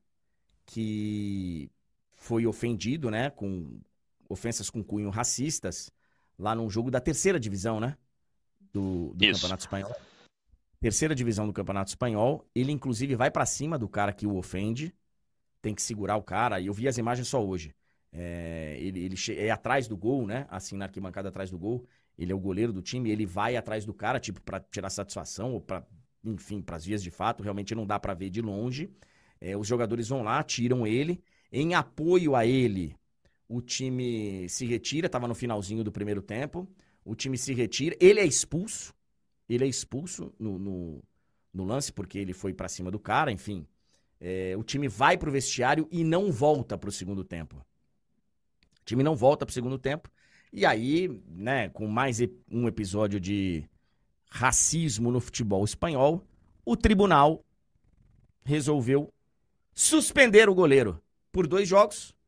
que foi ofendido, né, com ofensas com cunho racistas, lá num jogo da terceira divisão, né, do, do Campeonato Espanhol. Terceira divisão do Campeonato Espanhol. Ele, inclusive, vai pra cima do cara que o ofende, tem que segurar o cara, e eu vi as imagens só hoje. É, ele, ele che- é atrás do gol, né, assim, na arquibancada atrás do gol, ele é o goleiro do time, ele vai atrás do cara, tipo, pra tirar satisfação, ou pra, enfim, pras vias de fato, realmente não dá pra ver de longe. É, os jogadores vão lá, tiram ele. Em apoio a ele, o time se retira. Tava no finalzinho do primeiro tempo. O time se retira. Ele é expulso. Ele é expulso no, no, no lance, porque ele foi pra cima do cara. Enfim, é, o time vai pro vestiário e não volta pro segundo tempo. O time não volta pro segundo tempo. E aí, né, com mais um episódio de racismo no futebol espanhol, o tribunal resolveu suspender o goleiro por dois jogos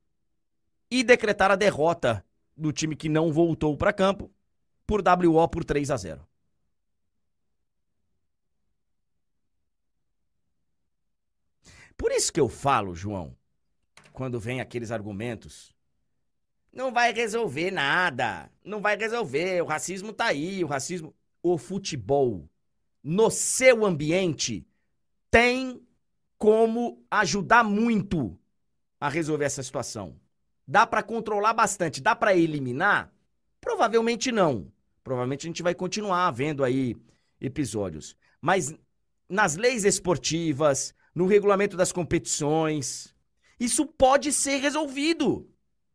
e decretar a derrota do time que não voltou para campo por W O por três a zero. Por isso que eu falo, João, quando vem aqueles argumentos, não vai resolver nada, não vai resolver, o racismo tá aí, o racismo... O futebol, no seu ambiente, tem como ajudar muito a resolver essa situação. Dá pra controlar bastante, dá pra eliminar? Provavelmente não. Provavelmente a gente vai continuar vendo aí episódios. Mas nas leis esportivas, no regulamento das competições, isso pode ser resolvido.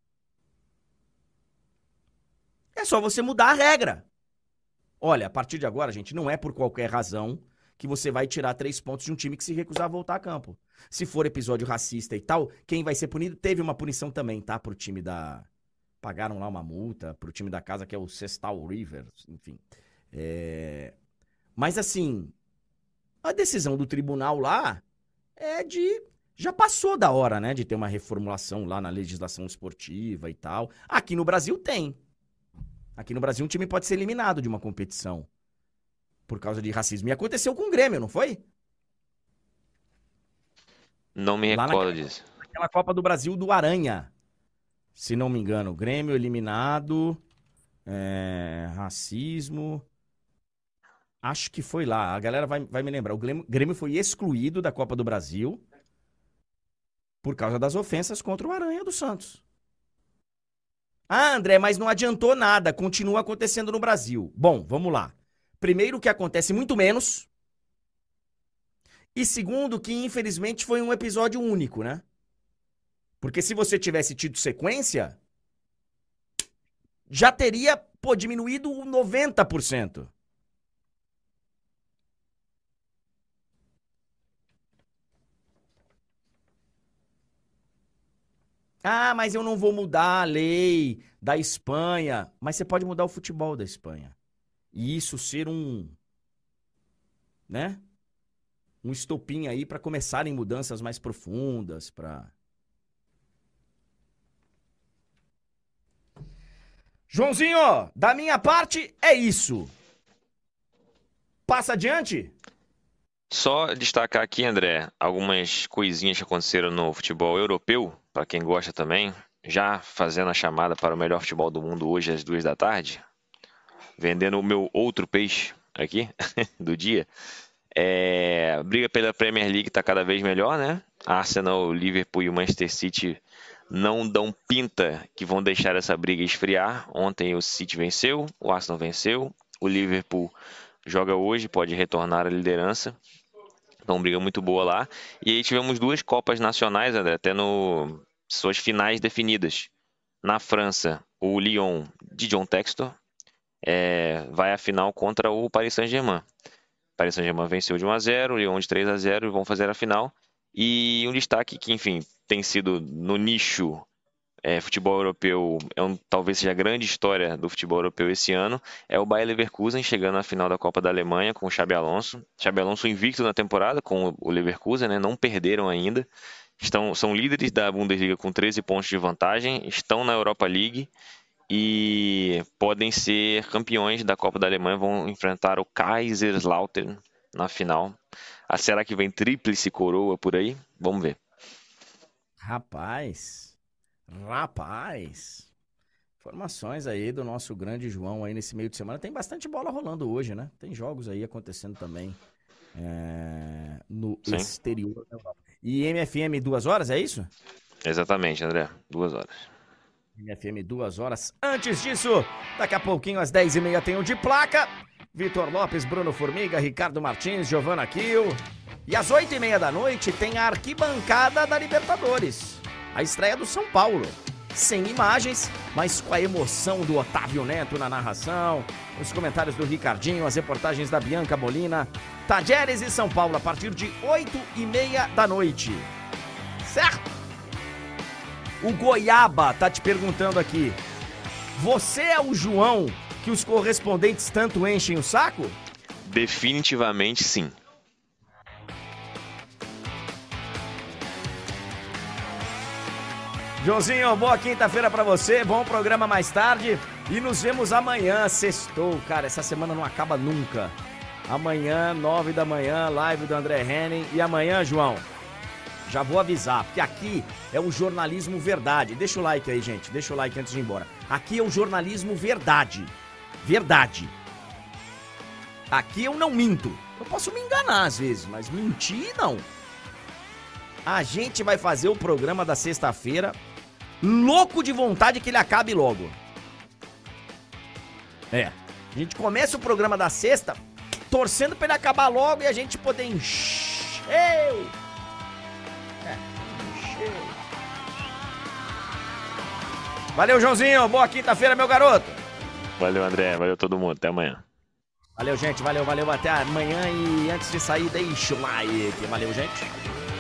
É só você mudar a regra. Olha, a partir de agora, gente, não é por qualquer razão que você vai tirar três pontos de um time que se recusar a voltar a campo. Se for episódio racista e tal, quem vai ser punido, teve uma punição também, tá? Pro time da... Pagaram lá uma multa pro time da casa, que é o Sestao River, enfim. É... Mas assim, a decisão do tribunal lá é de... Já passou da hora, né, de ter uma reformulação lá na legislação esportiva e tal. Aqui no Brasil tem. Aqui no Brasil um time pode ser eliminado de uma competição por causa de racismo. E aconteceu com o Grêmio, não foi? Não me Lá recordo naquela, disso. naquela Copa do Brasil do Aranha, se não me engano. Grêmio eliminado, é, racismo. Acho que foi lá. A galera vai, vai me lembrar. O Grêmio, Grêmio foi excluído da Copa do Brasil por causa das ofensas contra o Aranha do Santos. Ah, André, mas não adiantou nada. Continua acontecendo no Brasil. Bom, vamos lá. Primeiro, que acontece muito menos. E segundo, que infelizmente foi um episódio único, né? Porque se você tivesse tido sequência, já teria, pô, diminuído noventa por cento. Ah, mas eu não vou mudar a lei da Espanha. Mas você pode mudar o futebol da Espanha. E isso ser um, né? Um estopim aí para começarem mudanças mais profundas, para... Joãozinho, da minha parte é isso. Passa adiante? Só destacar aqui, André, algumas coisinhas que aconteceram no futebol europeu, para quem gosta também, já fazendo a chamada para o melhor futebol do mundo hoje às duas da tarde, vendendo o meu outro peixe aqui do dia. É, a briga pela Premier League está cada vez melhor, né? Arsenal, o Liverpool e o Manchester City não dão pinta que vão deixar essa briga esfriar. Ontem o City venceu, o Arsenal venceu, o Liverpool joga hoje, pode retornar à liderança. Então, briga muito boa lá. E aí tivemos duas Copas Nacionais, André, até no suas finais definidas. Na França, o Lyon de John Textor é, vai à final contra o Paris Saint-Germain. Paris Saint-Germain venceu de um a zero, Lyon de três a zero e vão fazer a final. E um destaque que, enfim, tem sido no nicho é, futebol europeu, é um, talvez seja a grande história do futebol europeu esse ano, é o Bayer Leverkusen chegando à final da Copa da Alemanha com o Xabi Alonso. Xabi Alonso invicto na temporada com o Leverkusen, né, não perderam ainda. Estão, são líderes da Bundesliga com treze pontos de vantagem, estão na Europa League e podem ser campeões da Copa da Alemanha, vão enfrentar o Kaiserslautern na final. Ah, será que vem tríplice coroa por aí? Vamos ver. Rapaz, rapaz, informações aí do nosso grande João aí nesse meio de semana. Tem bastante bola rolando hoje, né? Tem jogos aí acontecendo também é, no Sim. exterior da Europa. E M F M duas horas, é isso? Exatamente, André, duas horas. M F M duas horas. Antes disso, daqui a pouquinho às dez e meia tem o De Placa. Vitor Lopes, Bruno Formiga, Ricardo Martins, Giovana Kiel. E às oito e meia da noite tem a arquibancada da Libertadores. A estreia do São Paulo. Sem imagens, mas com a emoção do Otávio Neto na narração, os comentários do Ricardinho, as reportagens da Bianca Molina. Tajeres e São Paulo a partir de oito e meia da noite. Certo? O Goiaba tá te perguntando aqui. Você é o João que os correspondentes tanto enchem o saco? Definitivamente sim. Joãozinho, boa quinta-feira pra você, bom programa mais tarde e nos vemos amanhã, sextou, cara, essa semana não acaba nunca. Amanhã, nove da manhã, live do André Henning e amanhã, João, já vou avisar, porque aqui é o jornalismo verdade. Deixa o like aí, gente, deixa o like antes de ir embora. Aqui é o jornalismo verdade, verdade. Aqui eu não minto, eu posso me enganar às vezes, mas mentir não. A gente vai fazer o programa da sexta-feira louco de vontade que ele acabe logo. É, a gente começa o programa da sexta torcendo pra ele acabar logo e a gente poder encher. É, encher. Valeu, Joãozinho, boa quinta-feira, meu garoto. Valeu, André, valeu todo mundo, até amanhã. Valeu, gente, valeu, valeu, até amanhã e antes de sair, deixa o like. Valeu, gente.